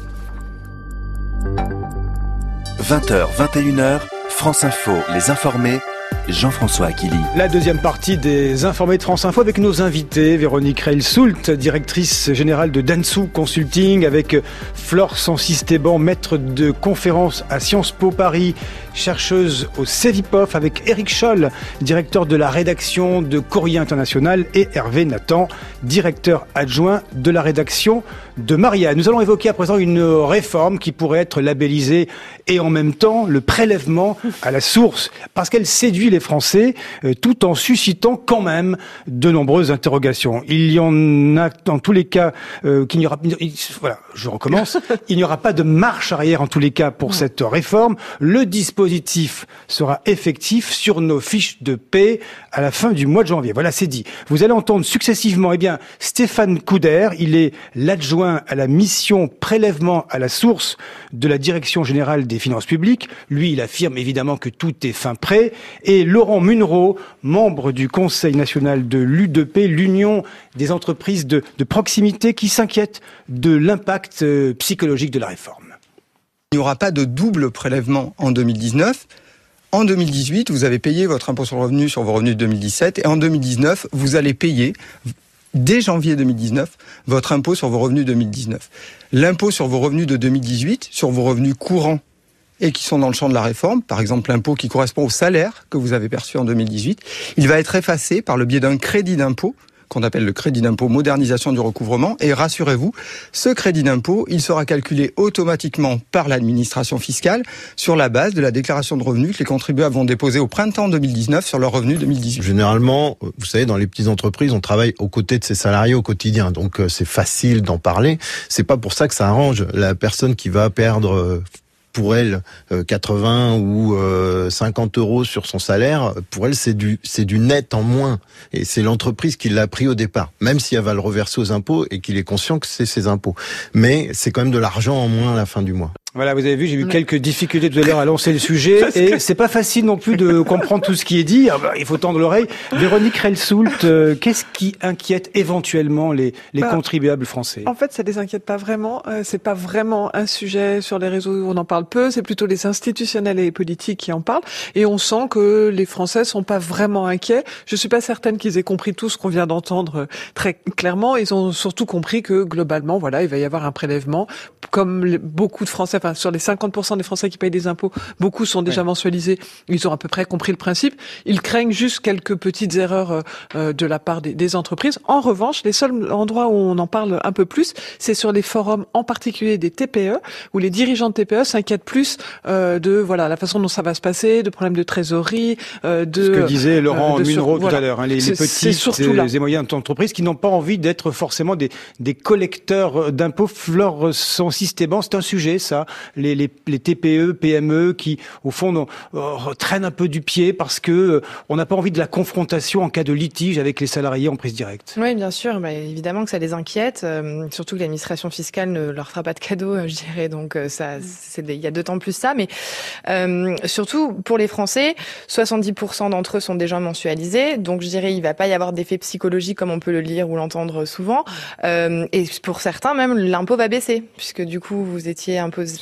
vingt heures, vingt et une heures, France Info, les informés, Jean-François Akili. La deuxième partie des informés de France Info avec nos invités, Véronique Reil-Soult, directrice générale de Dansu Consulting, avec Flore Sansis-Théban, maître de conférence à Sciences Po Paris, chercheuse au CEVIPOF, avec Éric Scholl, directeur de la rédaction de Courrier International, et Hervé Nathan, directeur adjoint de la rédaction de Marianne. Nous allons évoquer à présent une réforme qui pourrait être labellisée et en même temps le prélèvement à la source, parce qu'elle séduit les Français euh, tout en suscitant quand même de nombreuses interrogations. Il y en a dans tous les cas euh, qu'il n'y aura il, voilà, je recommence, il n'y aura pas de marche arrière en tous les cas pour cette réforme. Le dispositif sera effectif sur nos fiches de paie à la fin du mois de janvier. Voilà, c'est dit. Vous allez entendre successivement eh bien Stéphane Couder, il est l'adjoint à la mission prélèvement à la source de la Direction générale des finances publiques. Lui, il affirme évidemment que tout est fin prêt. Et Laurent Munro, membre du Conseil national de l'U D P, l'Union des entreprises de, de proximité, qui s'inquiète de l'impact euh, psychologique de la réforme. Il n'y aura pas de double prélèvement en deux mille dix-neuf. En deux mille dix-huit, vous avez payé votre impôt sur le revenu sur vos revenus de deux mille dix-sept. Et en deux mille dix-neuf, vous allez payer, dès janvier deux mille dix-neuf, votre impôt sur vos revenus deux mille dix-neuf. L'impôt sur vos revenus de deux mille dix-huit, sur vos revenus courants, et qui sont dans le champ de la réforme, par exemple l'impôt qui correspond au salaire que vous avez perçu en deux mille dix-huit, il va être effacé par le biais d'un crédit d'impôt, qu'on appelle le crédit d'impôt modernisation du recouvrement, et rassurez-vous, ce crédit d'impôt, il sera calculé automatiquement par l'administration fiscale sur la base de la déclaration de revenus que les contribuables vont déposer au printemps deux mille dix-neuf sur leurs revenus deux mille dix-huit. Généralement, vous savez, dans les petites entreprises, on travaille aux côtés de ses salariés au quotidien, donc c'est facile d'en parler. C'est pas pour ça que ça arrange la personne qui va perdre pour elle quatre-vingts ou cinquante euros sur son salaire. Pour elle, c'est du c'est du net en moins, et c'est l'entreprise qui l'a pris au départ, même si elle va le reverser aux impôts et qu'il est conscient que c'est ses impôts. Mais c'est quand même de l'argent en moins à la fin du mois. Voilà, vous avez vu, j'ai eu quelques difficultés tout à l'heure à lancer le sujet, et c'est pas facile non plus de comprendre tout ce qui est dit. Ah bah, il faut tendre l'oreille. Véronique Reil-Soult, euh, qu'est-ce qui inquiète éventuellement les, les bah, contribuables français? En fait, ça les inquiète pas vraiment. Euh, c'est pas vraiment un sujet sur les réseaux où on en parle peu. C'est plutôt les institutionnels et les politiques qui en parlent. Et on sent que les Français sont pas vraiment inquiets. Je suis pas certaine qu'ils aient compris tout ce qu'on vient d'entendre très clairement. Ils ont surtout compris que globalement, voilà, il va y avoir un prélèvement, comme les, beaucoup de Français. Enfin, sur les cinquante pour cent des Français qui payent des impôts, beaucoup sont déjà ouais. mensualisés. Ils ont à peu près compris le principe. Ils craignent juste quelques petites erreurs euh, de la part des, des entreprises. En revanche, les seuls endroits où on en parle un peu plus, c'est sur les forums, en particulier des T P E, où les dirigeants de T P E s'inquiètent plus euh, de voilà la façon dont ça va se passer, de problèmes de trésorerie, euh, de... Ce que disait Laurent euh, Munro tout voilà. à l'heure, hein, les, les petites et moyennes entreprises qui n'ont pas envie d'être forcément des, des collecteurs d'impôts. Flore Sansis-Théban, c'est un sujet, ça. Les, les, les T P E, P M E qui, au fond, non, euh, traînent un peu du pied parce que euh, on n'a pas envie de la confrontation en cas de litige avec les salariés en prise directe. Oui, bien sûr. Bah, évidemment que ça les inquiète, euh, surtout que l'administration fiscale ne leur fera pas de cadeau, euh, je dirais. Donc, euh, ça, c'est des, il y a d'autant plus ça. Mais euh, surtout pour les Français, soixante-dix pour cent d'entre eux sont déjà mensualisés. Donc, je dirais, il va pas y avoir d'effet psychologique comme on peut le lire ou l'entendre souvent. Euh, et pour certains, même l'impôt va baisser, puisque du coup, vous étiez imposé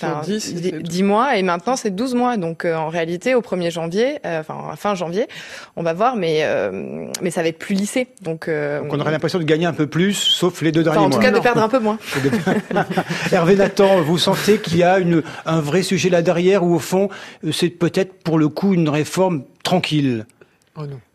dix mois et maintenant c'est douze mois. Donc euh, en réalité au premier janvier, euh, enfin fin janvier, on va voir, mais euh, mais ça va être plus lissé. Donc, euh, donc on aurait l'impression de gagner un peu plus, sauf les deux derniers mois. mois. En tout cas, non. de perdre un peu moins. Hervé Nathan, vous sentez qu'il y a une un vrai sujet là derrière, où au fond c'est peut-être pour le coup une réforme tranquille? Oh non.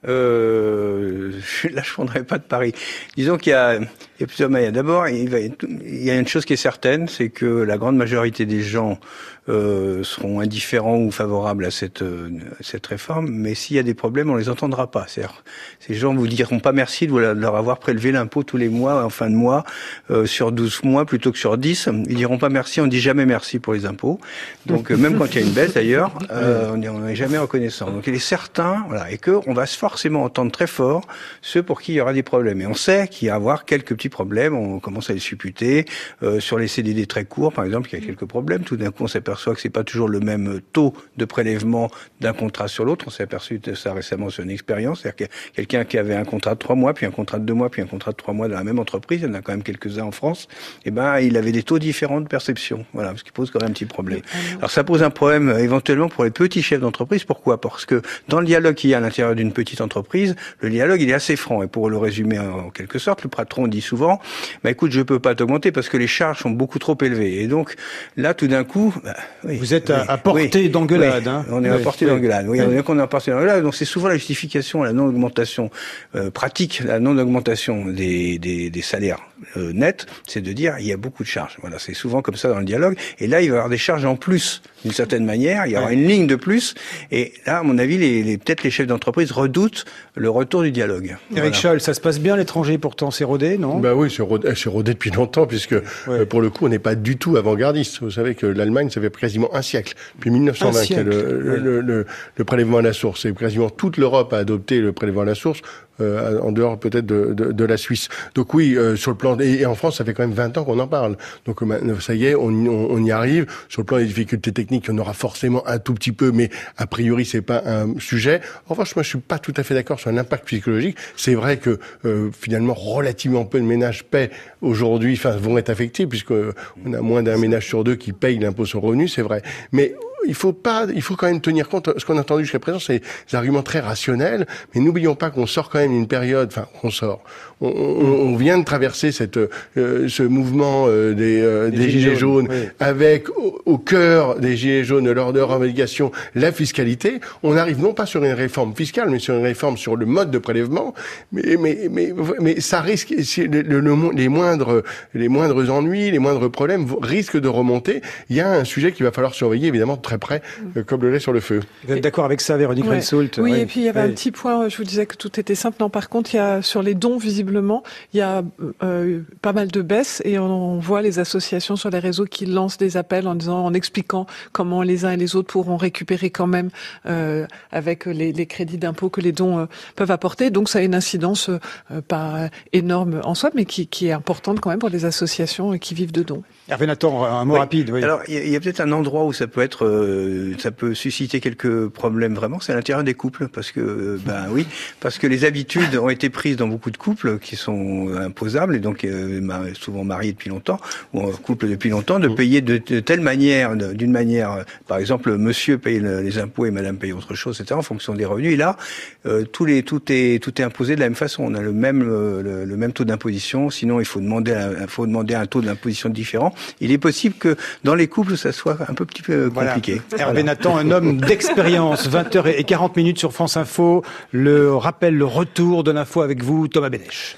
euh, là, je ne prendrai pas de pari. Disons qu'il y a, il y a plusieurs manières. D'abord, il, va, il y a une chose qui est certaine, c'est que la grande majorité des gens euh, seront indifférents ou favorables à cette, euh, cette réforme, mais s'il y a des problèmes, on les entendra pas. C'est-à-dire, ces gens vous diront pas merci de leur avoir prélevé l'impôt tous les mois, en fin de mois, euh, sur douze mois plutôt que sur dix. Ils diront pas merci, on dit jamais merci pour les impôts. Donc, euh, même quand il y a une baisse d'ailleurs, euh, on n'est jamais reconnaissant. Donc, il est certain, voilà, et que on va forcément entendre très fort ceux pour qui il y aura des problèmes. Et on sait qu'il y a avoir quelques petits problèmes, on commence à les supputer. Euh, sur les C D D très courts, par exemple, il y a quelques problèmes. Tout d'un coup, on s'aperçoit que c'est pas toujours le même taux de prélèvement d'un contrat sur l'autre. On s'est aperçu de ça récemment sur une expérience. C'est-à-dire que quelqu'un qui avait un contrat de trois mois, puis un contrat de deux mois, puis un contrat de trois mois dans la même entreprise, il y en a quand même quelques-uns en France, eh ben, il avait des taux différents de perception. Voilà, ce qui pose quand même un petit problème. Alors, ça pose un problème, euh, éventuellement, pour les petits chefs d'entreprise. Pourquoi? Parce que dans le dialogue qu'il y a à l'intérieur d'une petite entreprise, le dialogue, il est assez franc. Et pour le résumer en quelque sorte, le patron dit souvent, bah, écoute, je peux pas t'augmenter parce que les charges sont beaucoup trop élevées. Et donc, là, tout d'un coup, bah, oui, vous êtes à, oui, à portée oui, d'engueulade. Oui, hein. on est oui, à portée oui, d'engueulade. Oui, oui. on est qu'on est à portée d'engueulade. Donc, c'est souvent la justification, la non-augmentation euh, pratique, la non-augmentation des, des, des salaires euh, nets, c'est de dire, il y a beaucoup de charges. Voilà, c'est souvent comme ça dans le dialogue. Et là, il va y avoir des charges en plus, d'une certaine manière. Il y aura oui. une ligne de plus. Et là, à mon avis, les, les, peut-être les chefs d'entreprise redoutent le retour du dialogue. Eric voilà. Scholl, ça se passe bien à l'étranger pourtant, c'est rodé, non? Bah oui, c'est rodé, c'est rodé depuis longtemps, puisque ouais. euh, pour le coup, on n'est pas du tout avant-gardiste. Vous savez que l'Allemagne, ça fait quasiment un siècle. Depuis mille neuf cent vingt, le, le, le, le, le prélèvement à la source. Et quasiment toute l'Europe a adopté le prélèvement à la source. Euh, en dehors peut-être de, de, de la Suisse. Donc oui, euh, sur le plan et, et en France, ça fait quand même vingt ans qu'on en parle. Donc euh, ça y est, on, on, on y arrive. Sur le plan des difficultés techniques, on aura forcément un tout petit peu, mais a priori c'est pas un sujet. En revanche, moi je suis pas tout à fait d'accord sur l'impact psychologique. C'est vrai que euh, finalement relativement peu de ménages paient aujourd'hui, enfin vont être affectés puisque on a moins d'un ménage sur deux qui paye l'impôt sur le revenu, c'est vrai. Mais il faut pas, il faut quand même tenir compte. Ce qu'on a entendu jusqu'à présent, c'est des arguments très rationnels, mais n'oublions pas qu'on sort quand même d'une période. Enfin, on sort. On, on, on vient de traverser cette, euh, ce mouvement euh, des, euh, des, des gilets jaunes, jaunes oui. avec au, au cœur des gilets jaunes, lors de leur revendication, la fiscalité. On arrive non pas sur une réforme fiscale, mais sur une réforme sur le mode de prélèvement. Mais, mais, mais, mais ça risque, le, le, le, les moindres, les moindres ennuis, les moindres problèmes risquent de remonter. Il y a un sujet qu'il va falloir surveiller, évidemment, de très près, euh, comme le lait sur le feu. Vous êtes d'accord avec ça, Véronique ouais. Rensoult? Oui, oui, et puis il y avait oui. un petit point, je vous disais que tout était simple. Non, par contre, il y a, sur les dons, visiblement, il y a euh, pas mal de baisses et on, on voit les associations sur les réseaux qui lancent des appels en disant, en expliquant comment les uns et les autres pourront récupérer quand même euh, avec les, les crédits d'impôt que les dons euh, peuvent apporter. Donc ça a une incidence euh, pas énorme en soi, mais qui, qui est importante quand même pour les associations qui vivent de dons. Hervé Nathan, un mot oui. rapide. Oui. Alors, il y, y a peut-être un endroit où ça peut être, euh, ça peut susciter quelques problèmes vraiment, c'est à l'intérieur des couples, parce que, euh, ben oui, parce que les habitudes ont été prises dans beaucoup de couples qui sont imposables et donc euh, souvent mariés depuis longtemps ou en couple depuis longtemps, de payer de, de telle manière, d'une manière, par exemple, monsieur paye le, les impôts et madame paye autre chose, et cetera, en fonction des revenus. Et là, euh, tous les, tout est, tout est imposé de la même façon. On a le même, le, le même taux d'imposition. Sinon, il faut demander, il faut demander un taux d'imposition différent. Il est possible que dans les couples, ça soit un peu petit peu compliqué. Voilà. Hervé voilà. Nathan, un homme d'expérience. vingt heures quarante minutes sur France Info. Le rappel, le retour de l'info avec vous, Thomas Bénèche.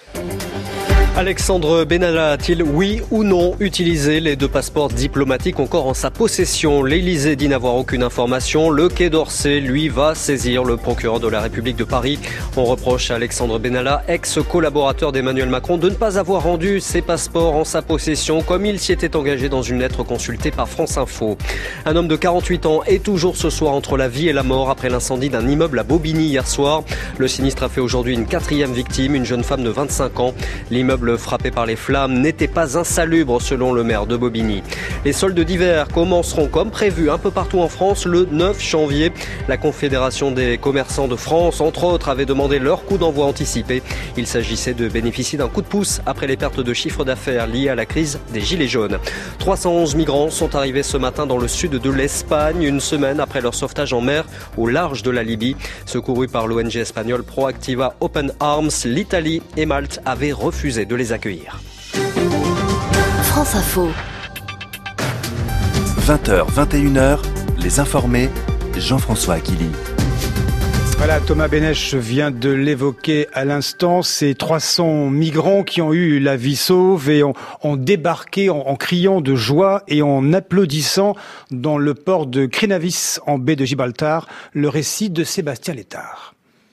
Alexandre Benalla a-t-il, oui ou non, utilisé les deux passeports diplomatiques encore en sa possession? L'Élysée dit n'avoir aucune information. Le Quai d'Orsay, lui, va saisir le procureur de la République de Paris. On reproche à Alexandre Benalla, ex-collaborateur d'Emmanuel Macron, de ne pas avoir rendu ses passeports en sa possession, comme il s'y était engagé dans une lettre consultée par France Info. Un homme de quarante-huit ans est toujours ce soir entre la vie et la mort après l'incendie d'un immeuble à Bobigny hier soir. Le sinistre a fait aujourd'hui une quatrième victime, une jeune femme de vingt-cinq ans. L'immeuble frappé par les flammes n'était pas insalubre selon le maire de Bobigny. Les soldes d'hiver commenceront comme prévu un peu partout en France le neuf janvier. La Confédération des commerçants de France, entre autres, avait demandé leur coup d'envoi anticipé. Il s'agissait de bénéficier d'un coup de pouce après les pertes de chiffre d'affaires liées à la crise des Gilets jaunes. trois cent onze migrants sont arrivés ce matin dans le sud de l'Espagne, une semaine après leur sauvetage en mer au large de la Libye. Secourus par l'O N G espagnole Proactiva Open Arms, l'Italie et Malte avaient refusé de les accueillir. France Info. vingt heures, vingt et une heures, les informés, Jean-François Aquili. Voilà, Thomas Bénèche vient de l'évoquer à l'instant, ces trois cents migrants qui ont eu la vie sauve et ont, ont débarqué en, en criant de joie et en applaudissant dans le port de Krinavis en baie de Gibraltar. Le récit de Sébastien Létard.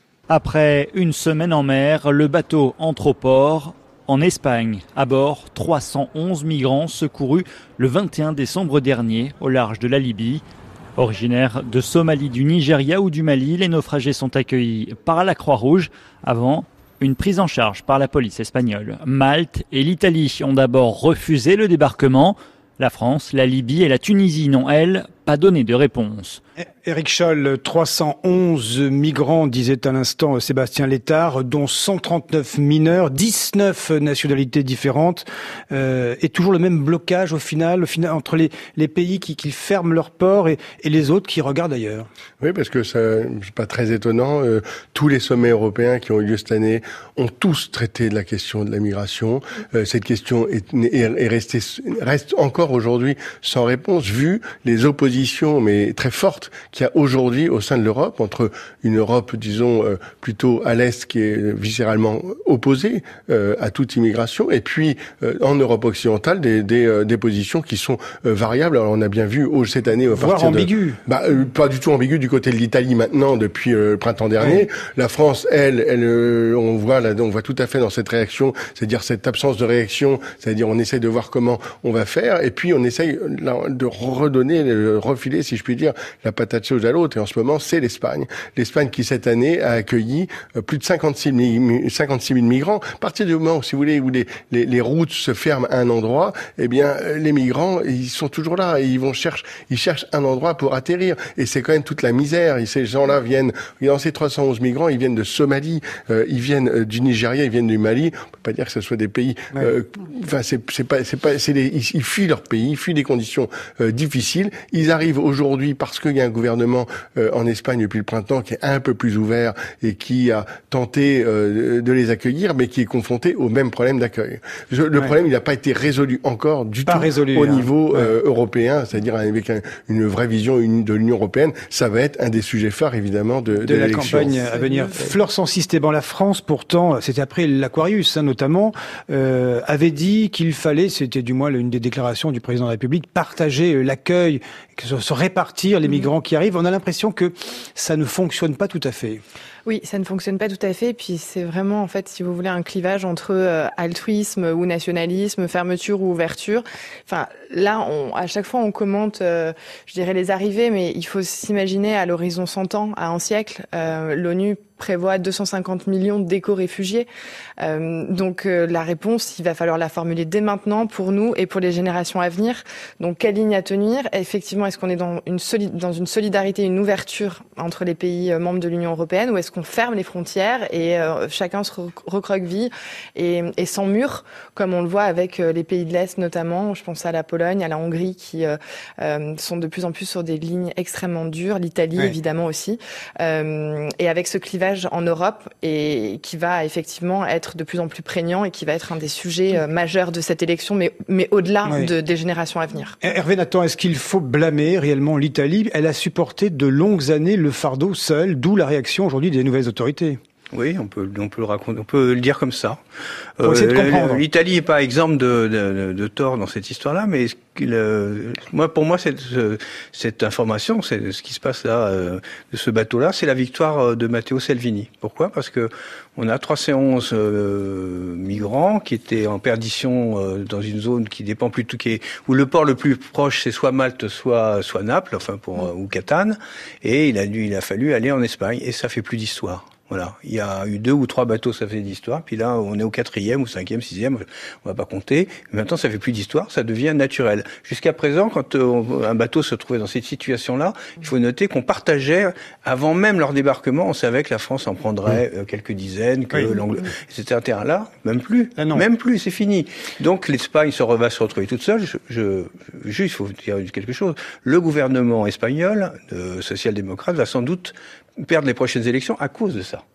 Après une semaine en mer, le bateau entre au port. En Espagne, à bord, trois cent onze migrants secourus le vingt et un décembre dernier au large de la Libye. Originaires de Somalie, du Nigeria ou du Mali, les naufragés sont accueillis par la Croix-Rouge avant une prise en charge par la police espagnole. Malte et l'Italie ont d'abord refusé le débarquement. La France, la Libye et la Tunisie n'ont, elles, pas donné de réponse. Éric Scholl, trois cent onze migrants, disait à l'instant Sébastien Létard, dont cent trente-neuf mineurs, dix-neuf nationalités différentes, euh, et toujours le même blocage au final, au final entre les, les pays qui, qui ferment leurs ports et, et les autres qui regardent ailleurs. Oui, parce que ça, c'est pas très étonnant. Euh, tous les sommets européens qui ont eu lieu cette année ont tous traité de la question de la migration. Euh, cette question est, est, est restée, reste encore aujourd'hui sans réponse, vu les oppositions, mais très fortes, qu'il y a aujourd'hui au sein de l'Europe, entre une Europe, disons, euh, plutôt à l'Est, qui est viscéralement opposée euh, à toute immigration, et puis euh, en Europe occidentale, des, des, euh, des positions qui sont euh, variables. Alors on a bien vu oh, cette année... Voire ambiguës. Bah, euh, pas du tout ambigu du côté de l'Italie maintenant, depuis euh, le printemps dernier. Oui. La France, elle, elle euh, on voit là, on voit tout à fait dans cette réaction, c'est-à-dire cette absence de réaction, c'est-à-dire on essaie de voir comment on va faire, et puis on essaye là, de redonner, de refiler, si je puis dire, la patate chaude à l'autre, et en ce moment, c'est l'Espagne. L'Espagne qui, cette année, a accueilli plus de cinquante-six mille migrants. À partir du moment, si vous voulez, où les, les, les routes se ferment à un endroit, eh bien, les migrants, ils sont toujours là, et ils vont chercher, ils cherchent un endroit pour atterrir. Et c'est quand même toute la misère. Et ces gens-là viennent, dans ces trois cent onze migrants, ils viennent de Somalie, euh, ils viennent du Nigeria, ils viennent du Mali. On peut pas dire que ce soit des pays, ouais. euh, enfin, c'est, c'est pas, c'est pas, c'est les, ils, ils fuient leur pays, ils fuient des conditions euh, difficiles. Ils arrivent aujourd'hui parce qu'il y a un gouvernement euh, en Espagne depuis le printemps qui est un peu plus ouvert et qui a tenté euh, de les accueillir, mais qui est confronté au même problème d'accueil. Je, le ouais. problème, il n'a pas été résolu encore du pas tout résolu, au hein. niveau euh, ouais. européen, c'est-à-dire avec un, une vraie vision une, de l'Union européenne. Ça va être un des sujets phares, évidemment, de, de, de la campagne à venir. Fleur Sansy-Stéban, la France, pourtant, c'était après l'Aquarius, hein, notamment, euh, avait dit qu'il fallait, c'était du moins une des déclarations du président de la République, partager l'accueil, se, se répartir les migrants qui arrivent. On a l'impression que ça ne fonctionne pas tout à fait. Oui, ça ne fonctionne pas tout à fait. Puis c'est vraiment, en fait, si vous voulez, un clivage entre euh, altruisme ou nationalisme, fermeture ou ouverture. Enfin, là, on, à chaque fois, on commente, euh, je dirais, les arrivées, mais il faut s'imaginer à l'horizon cent ans, à un siècle, euh, l'ONU prévoit deux cent cinquante millions d'éco-réfugiés. Euh, donc euh, la réponse, il va falloir la formuler dès maintenant pour nous et pour les générations à venir. Donc quelle ligne à tenir ? Effectivement, est-ce qu'on est dans une, soli- dans une solidarité, une ouverture entre les pays euh, membres de l'Union européenne, ou est-ce qu'on ferme les frontières et euh, chacun se recroqueville et, et sans mur, comme on le voit avec euh, les pays de l'Est notamment. Je pense à la Pologne, à la Hongrie, qui euh, euh, sont de plus en plus sur des lignes extrêmement dures. L'Italie, oui. évidemment aussi. Euh, et avec ce clivage en Europe, et qui va effectivement être de plus en plus prégnant et qui va être un des sujets euh, majeurs de cette élection, mais, mais au-delà oui. de, des générations à venir. Hervé Nathan, est-ce qu'il faut blâmer réellement l'Italie ? Elle a supporté de longues années le fardeau seule, d'où la réaction aujourd'hui des nouvelles autorités. Oui, on peut, on peut le raconter, on peut le dire comme ça. Pour essayer de comprendre. L'Italie n'est pas exemple de, de, de tort dans cette histoire-là, mais le, moi, pour moi, cette, cette information, c'est ce qui se passe là, de ce bateau-là, c'est la victoire de Matteo Salvini. Pourquoi ? Parce que on a trois cent onze euh, migrants qui étaient en perdition euh, dans une zone qui dépend plutôt, qui est, où le port le plus proche, c'est soit Malte, soit, soit Naples, enfin pour, euh, ou Catane, et il a dû, il a fallu aller en Espagne, et ça fait plus d'histoire. Voilà, il y a eu deux ou trois bateaux, ça fait d'histoire. Puis là, on est au quatrième ou cinquième, sixième, on va pas compter. Mais maintenant, ça fait plus d'histoire, ça devient naturel. Jusqu'à présent, quand on, un bateau se trouvait dans cette situation-là, il faut noter qu'on partageait, avant même leur débarquement, on savait que la France en prendrait mmh. quelques dizaines, que oui. l'Angleterre, et cetera. Là, même plus, ah non. même plus, c'est fini. Donc l'Espagne se va se retrouver toute seule. Je, je, juste, il faut dire quelque chose. Le gouvernement espagnol, de social-démocrate, va sans doute perdre les prochaines élections à cause de ça.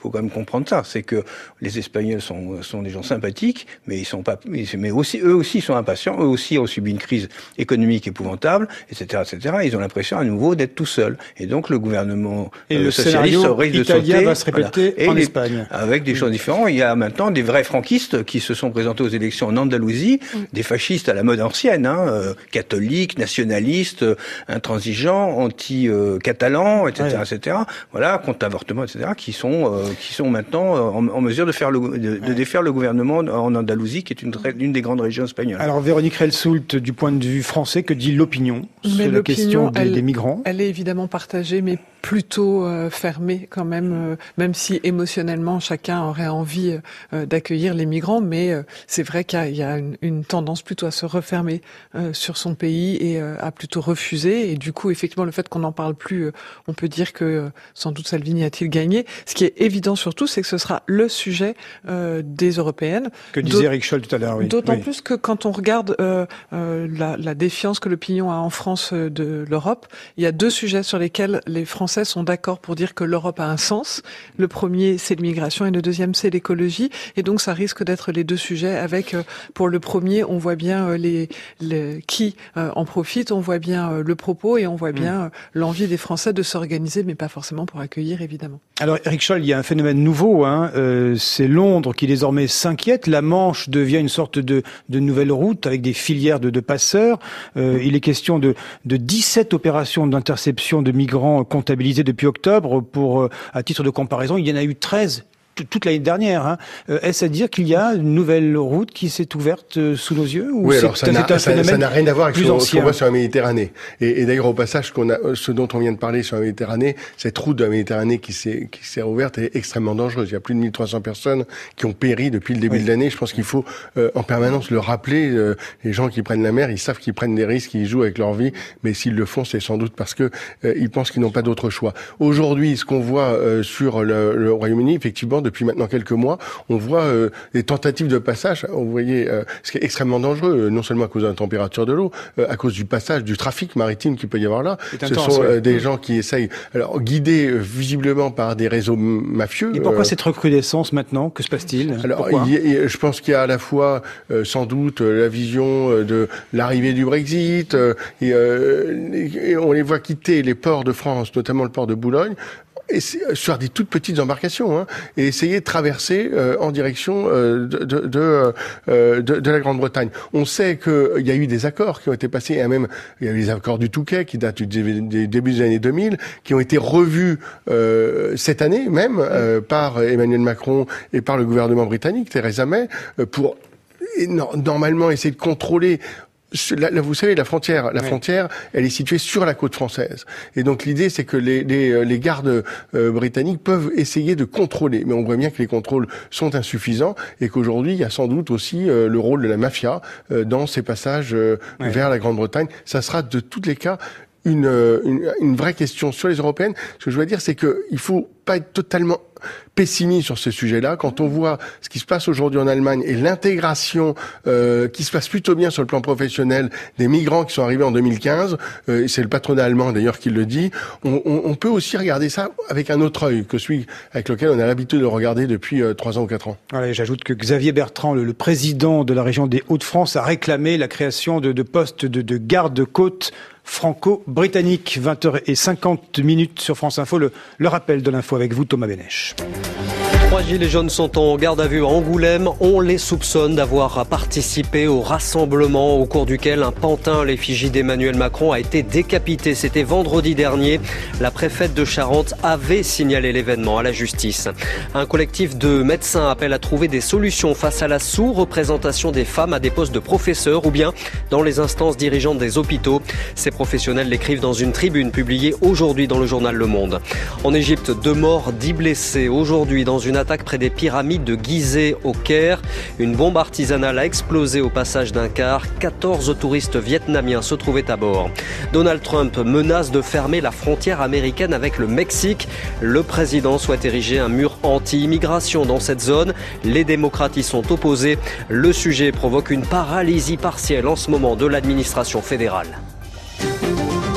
faut quand même comprendre ça, c'est que les Espagnols sont, sont des gens sympathiques, mais ils sont pas, mais aussi, eux aussi sont impatients, eux aussi ont subi une crise économique épouvantable, et cetera, et cetera. Ils ont l'impression à nouveau d'être tout seuls. Et donc le gouvernement et euh, le socialiste risque de sauter. Italien va se répéter voilà. en les, Espagne. Avec des oui. choses différentes. Il y a maintenant des vrais franquistes qui se sont présentés aux élections en Andalousie, oui. des fascistes à la mode ancienne, hein, euh, catholiques, nationalistes, euh, intransigeants, anti-catalans, euh, et cetera, oui. et cetera. Voilà, contre l'avortement, et cetera, qui sont euh, qui sont maintenant euh, en, en mesure de faire le, de, de oui. défaire le gouvernement en Andalousie, qui est une, une des grandes régions espagnoles. Alors Véronique Reilsoult, du point de vue français, que dit l'opinion sur la question des, elle, des migrants? Elle est évidemment partagée, mais plutôt euh, fermée quand même, euh, même si émotionnellement chacun aurait envie euh, d'accueillir les migrants, mais euh, c'est vrai qu'il y a une, une tendance plutôt à se refermer euh, sur son pays et euh, à plutôt refuser. Et du coup, effectivement, le fait qu'on n'en parle plus, euh, on peut dire que euh, sans doute Salvini a-t-il gagné. Ce qui est évident surtout, c'est que ce sera le sujet euh, des Européennes. Que disait Eric Scholl tout à l'heure, oui. D'autant oui. plus que quand on regarde euh, euh, la, la défiance que l'opinion a en France de l'Europe, il y a deux sujets sur lesquels les Français sont d'accord pour dire que l'Europe a un sens. Le premier, c'est l'immigration, et le deuxième, c'est l'écologie. Et donc, ça risque d'être les deux sujets. Avec, euh, pour le premier, on voit bien euh, les, les qui euh, en profitent, on voit bien euh, le propos, et on voit bien euh, l'envie des Français de s'organiser, mais pas forcément pour accueillir, évidemment. Alors, Eric Scholl, il y a un phénomène nouveau. Hein. Euh, c'est Londres qui désormais s'inquiète. La Manche devient une sorte de, de nouvelle route avec des filières de, de passeurs. Euh, il est question de, de dix-sept opérations d'interception de migrants comptabilisées depuis octobre. Pour, euh, à titre de comparaison, il y en a eu treize toute l'année dernière. Hein. Euh, est-ce à dire qu'il y a une nouvelle route qui s'est ouverte euh, sous nos yeux, ou oui, c'est, alors ça n'a, ça, ça n'a rien à voir avec ce, ce qu'on voit sur la Méditerranée. Et, et d'ailleurs, au passage, qu'on a, ce dont on vient de parler sur la Méditerranée, cette route de la Méditerranée qui s'est, qui s'est ouverte est extrêmement dangereuse. Il y a plus de mille trois cents personnes qui ont péri depuis le début oui. de l'année. Je pense qu'il faut euh, en permanence le rappeler. Euh, les gens qui prennent la mer, ils savent qu'ils prennent des risques, ils jouent avec leur vie, mais s'ils le font, c'est sans doute parce que euh, ils pensent qu'ils n'ont pas d'autre choix. Aujourd'hui, ce qu'on voit euh, sur le, le Royaume-Uni, effectivement, depuis maintenant quelques mois, on voit euh, des tentatives de passage. Vous voyez, euh, ce qui est extrêmement dangereux, euh, non seulement à cause de la température de l'eau, euh, à cause du passage, du trafic maritime qu'il peut y avoir là. C'est ce intense, sont euh, ouais. des mmh. gens qui essayent, alors guidés euh, visiblement par des réseaux mafieux. Et pourquoi euh, cette recrudescence maintenant? Que se passe-t-il? Alors, il y a, je pense qu'il y a à la fois, euh, sans doute, euh, la vision euh, de l'arrivée du Brexit, euh, et, euh, et on les voit quitter les ports de France, notamment le port de Boulogne, et sur des toutes petites embarcations, hein, et essayer de traverser euh, en direction euh, de, de, de, euh, de, de la Grande-Bretagne. On sait qu'il y a eu des accords qui ont été passés, et même il y a eu les accords du Touquet qui datent du début des années deux mille, qui ont été revus euh, cette année même euh, par Emmanuel Macron et par le gouvernement britannique, Theresa May, euh, pour et, non, normalement essayer de contrôler. La, la, vous savez, la frontière, la oui. frontière, elle est située sur la côte française. Et donc l'idée, c'est que les, les, les gardes euh, britanniques peuvent essayer de contrôler. Mais on voit bien que les contrôles sont insuffisants et qu'aujourd'hui, il y a sans doute aussi euh, le rôle de la mafia euh, dans ces passages euh, oui. vers la Grande-Bretagne. Ça sera de tous les cas une, une, une vraie question sur les européennes. Ce que je veux dire, c'est qu'il faut pas être totalement pessimiste sur ce sujet-là. Quand on voit ce qui se passe aujourd'hui en Allemagne et l'intégration euh, qui se passe plutôt bien sur le plan professionnel des migrants qui sont arrivés en deux mille quinze, euh, et c'est le patronat allemand d'ailleurs qui le dit, on, on, on peut aussi regarder ça avec un autre œil que celui avec lequel on a l'habitude de le regarder depuis euh, trois ans ou quatre ans. Voilà, j'ajoute que Xavier Bertrand, le, le président de la région des Hauts-de-France, a réclamé la création de, de postes de, de garde-côte franco-britannique. vingt heures cinquante minutes sur France Info. Le, le rappel de l'info avec vous, Thomas Bénèche. Trois gilets jaunes sont en garde à vue à Angoulême. On les soupçonne d'avoir participé au rassemblement au cours duquel un pantin à l'effigie d'Emmanuel Macron a été décapité. C'était vendredi dernier. La préfète de Charente avait signalé l'événement à la justice. Un collectif de médecins appelle à trouver des solutions face à la sous-représentation des femmes à des postes de professeurs ou bien dans les instances dirigeantes des hôpitaux. Ces professionnels l'écrivent dans une tribune publiée aujourd'hui dans le journal Le Monde. En Égypte, deux morts, dix blessés. Aujourd'hui, dans une attaque près des pyramides de Gizeh au Caire. Une bombe artisanale a explosé au passage d'un car. quatorze touristes vietnamiens se trouvaient à bord. Donald Trump menace de fermer la frontière américaine avec le Mexique. Le président souhaite ériger un mur anti-immigration dans cette zone. Les démocrates y sont opposés. Le sujet provoque une paralysie partielle en ce moment de l'administration fédérale.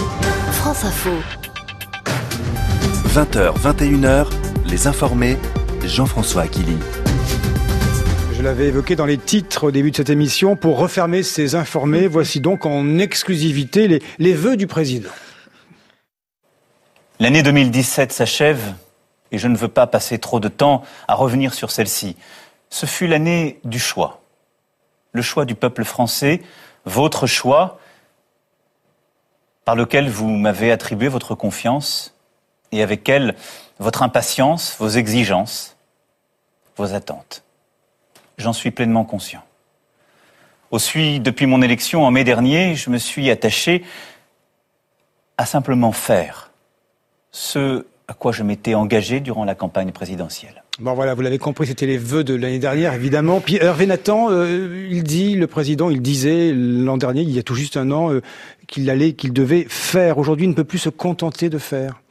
France Info. vingt heures, vingt et une heures, les informés. Jean-François Aquili. Je l'avais évoqué dans les titres au début de cette émission. Pour refermer ces informés, voici donc en exclusivité les, les vœux du président. L'année deux mille dix-sept s'achève et je ne veux pas passer trop de temps à revenir sur celle-ci. Ce fut l'année du choix. Le choix du peuple français, votre choix, par lequel vous m'avez attribué votre confiance et avec elle votre impatience, vos exigences, vos attentes. J'en suis pleinement conscient. Aussi, depuis mon élection en mai dernier, je me suis attaché à simplement faire ce à quoi je m'étais engagé durant la campagne présidentielle. Bon voilà, vous l'avez compris, c'était les vœux de l'année dernière, évidemment. Puis Hervé Nathan, euh, il dit, le président, il disait l'an dernier, il y a tout juste un an, euh, qu'il allait, qu'il devait faire. Aujourd'hui, il ne peut plus se contenter de faire.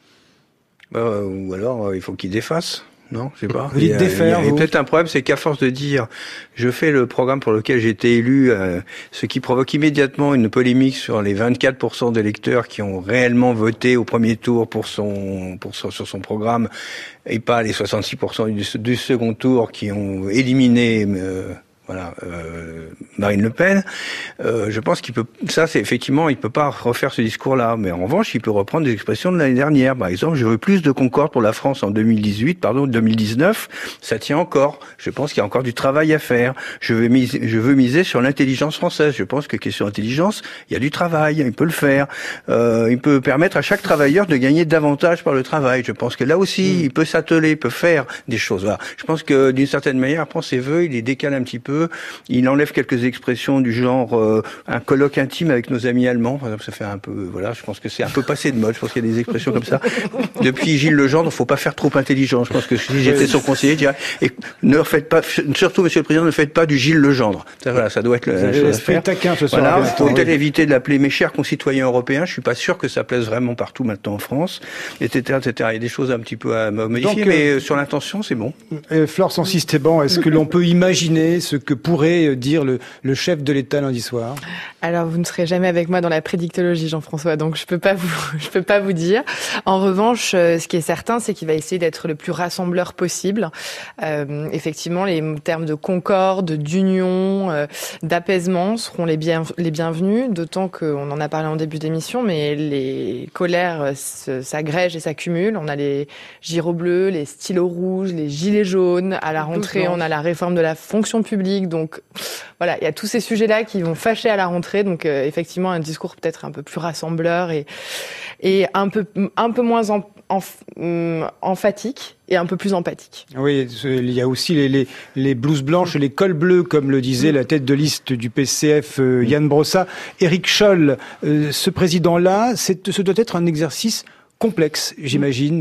Bah, ou alors, euh, il faut qu'il défasse. Non, je sais pas. Vous dites défaire, il y a peut-être un problème, c'est qu'à force de dire je fais le programme pour lequel j'ai été élu, euh, ce qui provoque immédiatement une polémique sur les vingt-quatre pour cent d'électeurs qui ont réellement voté au premier tour pour son, pour son, sur son programme, et pas les soixante-six pour cent du, du second tour qui ont éliminé euh, voilà, euh, Marine Le Pen. Euh, je pense qu'il peut, ça c'est effectivement, il peut pas refaire ce discours-là, mais en revanche, il peut reprendre des expressions de l'année dernière. Par exemple, je veux plus de Concorde pour la France en deux mille dix-huit, pardon, deux mille dix-neuf, ça tient encore. Je pense qu'il y a encore du travail à faire. Je veux miser, je veux miser sur l'intelligence française. Je pense que question intelligence, il y a du travail, il peut le faire. Euh, il peut permettre à chaque travailleur de gagner davantage par le travail. Je pense que là aussi, mmh. il peut s'atteler, il peut faire des choses. Voilà. Je pense que d'une certaine manière, après ses vœux, il les décale un petit peu. Il enlève quelques expressions du genre euh, un colloque intime avec nos amis allemands. Par exemple, ça fait un peu, voilà, je pense que c'est un peu passé de mode. Je pense qu'il y a des expressions comme ça. Depuis Gilles Legendre, il ne faut pas faire trop intelligent. Je pense que si j'étais son conseiller, je dirais, et ne faites pas, surtout Monsieur le Président, ne faites pas du Gilles Legendre. Ça, voilà, ça doit être la chose à faire. Taquin ce soir. Voilà, il faut peut-être éviter de l'appeler mes chers concitoyens européens. Je suis pas sûr que ça plaise vraiment partout maintenant en France, et cetera, et cetera. Il y a des choses un petit peu à modifier, Donc, mais euh, sur l'intention, c'est bon. Euh, Flore Sansy-Stéban, est-ce que l'on peut imaginer ce que pourrait dire le, le chef de l'État lundi soir? Alors, vous ne serez jamais avec moi dans la prédictologie, Jean-François, donc je peux pas vous, je peux pas vous dire. En revanche, ce qui est certain, c'est qu'il va essayer d'être le plus rassembleur possible. Euh, effectivement, les termes de concorde, d'union, euh, d'apaisement seront les, bien, les bienvenus, d'autant qu'on en a parlé en début d'émission, mais les colères s'agrègent et s'accumulent. On a les gyros bleus, les stylos rouges, les gilets jaunes. À la rentrée, on a la réforme de la fonction publique, donc voilà, il y a tous ces sujets-là qui vont fâcher à la rentrée, donc euh, effectivement un discours peut-être un peu plus rassembleur et et un peu un peu moins en, en, um, emphatique et un peu plus empathique. Oui, il y a aussi les les, les blouses blanches et les cols bleus, comme le disait la tête de liste du P C F euh, Yann Brossa. Éric Scholl, euh, ce président-là, c'est, ce doit être un exercice complexe, j'imagine,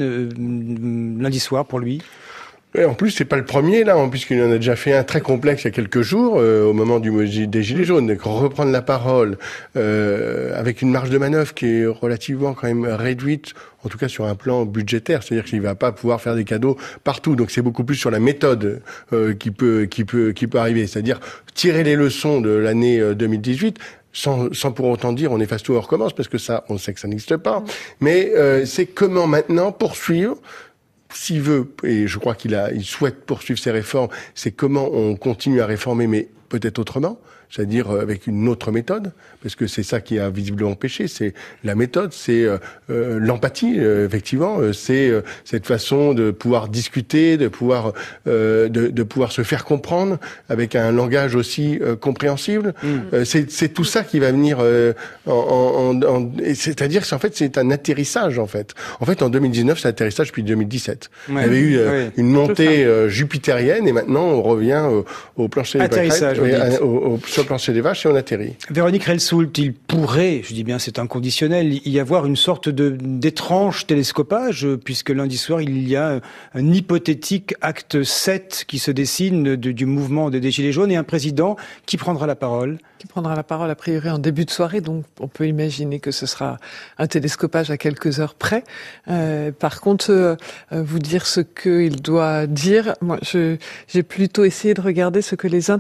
euh, lundi soir pour lui. Et en plus, c'est pas le premier, là, puisqu'il en a déjà fait un très complexe il y a quelques jours, euh, au moment du, des Gilets jaunes. Donc, reprendre la parole, euh, avec une marge de manœuvre qui est relativement quand même réduite, en tout cas sur un plan budgétaire. C'est-à-dire qu'il va pas pouvoir faire des cadeaux partout. Donc, c'est beaucoup plus sur la méthode, euh, qui peut, qui peut, qui peut arriver. C'est-à-dire tirer les leçons de l'année deux mille dix-huit, Sans, sans pour autant dire on efface tout, on recommence, parce que ça, on sait que ça n'existe pas. Mais euh, c'est comment maintenant poursuivre, s'il veut, et je crois qu'il a, il souhaite poursuivre ses réformes, c'est comment on continue à réformer, mais peut-être autrement, c'est-à-dire avec une autre méthode, parce que c'est ça qui a visiblement péché, c'est la méthode, c'est euh, euh, l'empathie, euh, effectivement, euh, c'est euh, cette façon de pouvoir discuter, de pouvoir euh, de, de pouvoir se faire comprendre avec un langage aussi euh, compréhensible. Mmh. Euh, c'est, c'est tout ça qui va venir, euh, en, en, en, c'est-à-dire que en fait c'est un atterrissage en fait. En fait, en deux mille dix-neuf, c'est un atterrissage depuis deux mille dix-sept. Ouais. Il y avait eu euh, ouais. une montée euh, jupitérienne et maintenant on revient au, au plancher des pâquerettes, ouais, au, au, sur le plancher des vaches et on atterrit. Véronique Relsoult, il pourrait, je dis bien c'est inconditionnel, y avoir une sorte de d'étrange télescopage, puisque lundi soir il y a un hypothétique acte sept qui se dessine de, du mouvement des Gilets jaunes et un président qui prendra la parole. Qui prendra la parole a priori en début de soirée, donc on peut imaginer que ce sera un télescopage à quelques heures près. Euh, par contre, euh, vous dire ce qu'il doit dire, moi je, j'ai plutôt essayé de regarder ce que les internautes oui.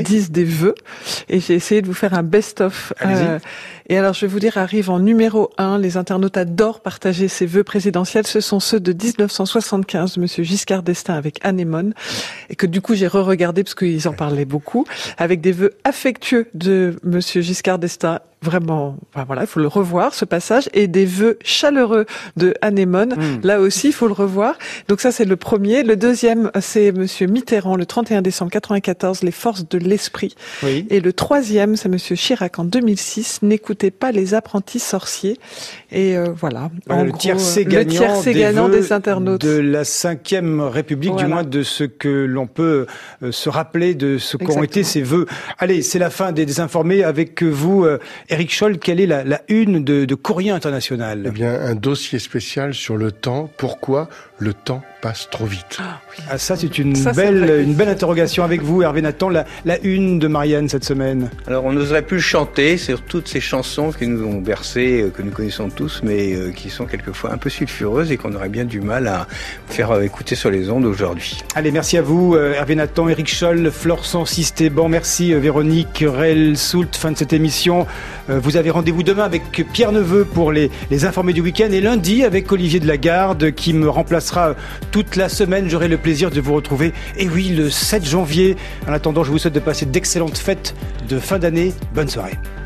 disent des vœux. Et j'ai essayé de vous faire un best-of. Euh, et alors, je vais vous dire, arrive en numéro un, les internautes adorent partager ces vœux présidentiels. Ce sont ceux de dix-neuf cent soixante-quinze, Monsieur Giscard d'Estaing avec Anémone. Et que du coup, j'ai re-regardé parce qu'ils en parlaient beaucoup. Avec des vœux affectueux de Monsieur Giscard d'Estaing. Vraiment, enfin voilà, il faut le revoir, ce passage. Et des vœux chaleureux de Anémone. Mmh. Là aussi, il faut le revoir. Donc ça, c'est le premier. Le deuxième, c'est Monsieur Mitterrand, le trente et un décembre quatre-vingt-quatorze, les forces de l'esprit. Oui. Et le troisième, c'est Monsieur Chirac en deux mille six, n'écoutez pas les apprentis sorciers. Et euh, voilà. voilà le, gros, tiercé gagnant, le tiercé des, gagnant des internautes. De la cinquième République, voilà. Du moins de ce que l'on peut euh, se rappeler de ce qu'ont été ces vœux. Allez, c'est la fin des Désinformés. Avec vous, euh, Éric Scholl, quelle est la, la une de, de Courrier International? Eh bien, un dossier spécial sur le temps. Pourquoi le temps passe trop vite? Ah, oui. ah ça, c'est une ça, belle, c'est une belle interrogation avec vous, Hervé Nathan. La, la une de Marianne cette semaine. Alors, on n'oserait plus le chanter sur toutes ces chansons qui nous ont bercé, que nous connaissons tous, mais euh, qui sont quelquefois un peu sulfureuses et qu'on aurait bien du mal à faire euh, écouter sur les ondes aujourd'hui. Allez, merci à vous, euh, Hervé Nathan, Éric Scholl, Flore Sansy-Stéban. Merci, euh, Véronique Rel-Soult. Fin de cette émission. Euh, vous avez rendez-vous demain avec Pierre Neveu pour les, les informés du week-end et lundi avec Olivier Delagarde qui me remplacera toute la semaine. J'aurai le plaisir de vous retrouver. Et oui, le sept janvier. En attendant, je vous souhaite de passer d'excellentes fêtes de fin d'année. Bonne soirée.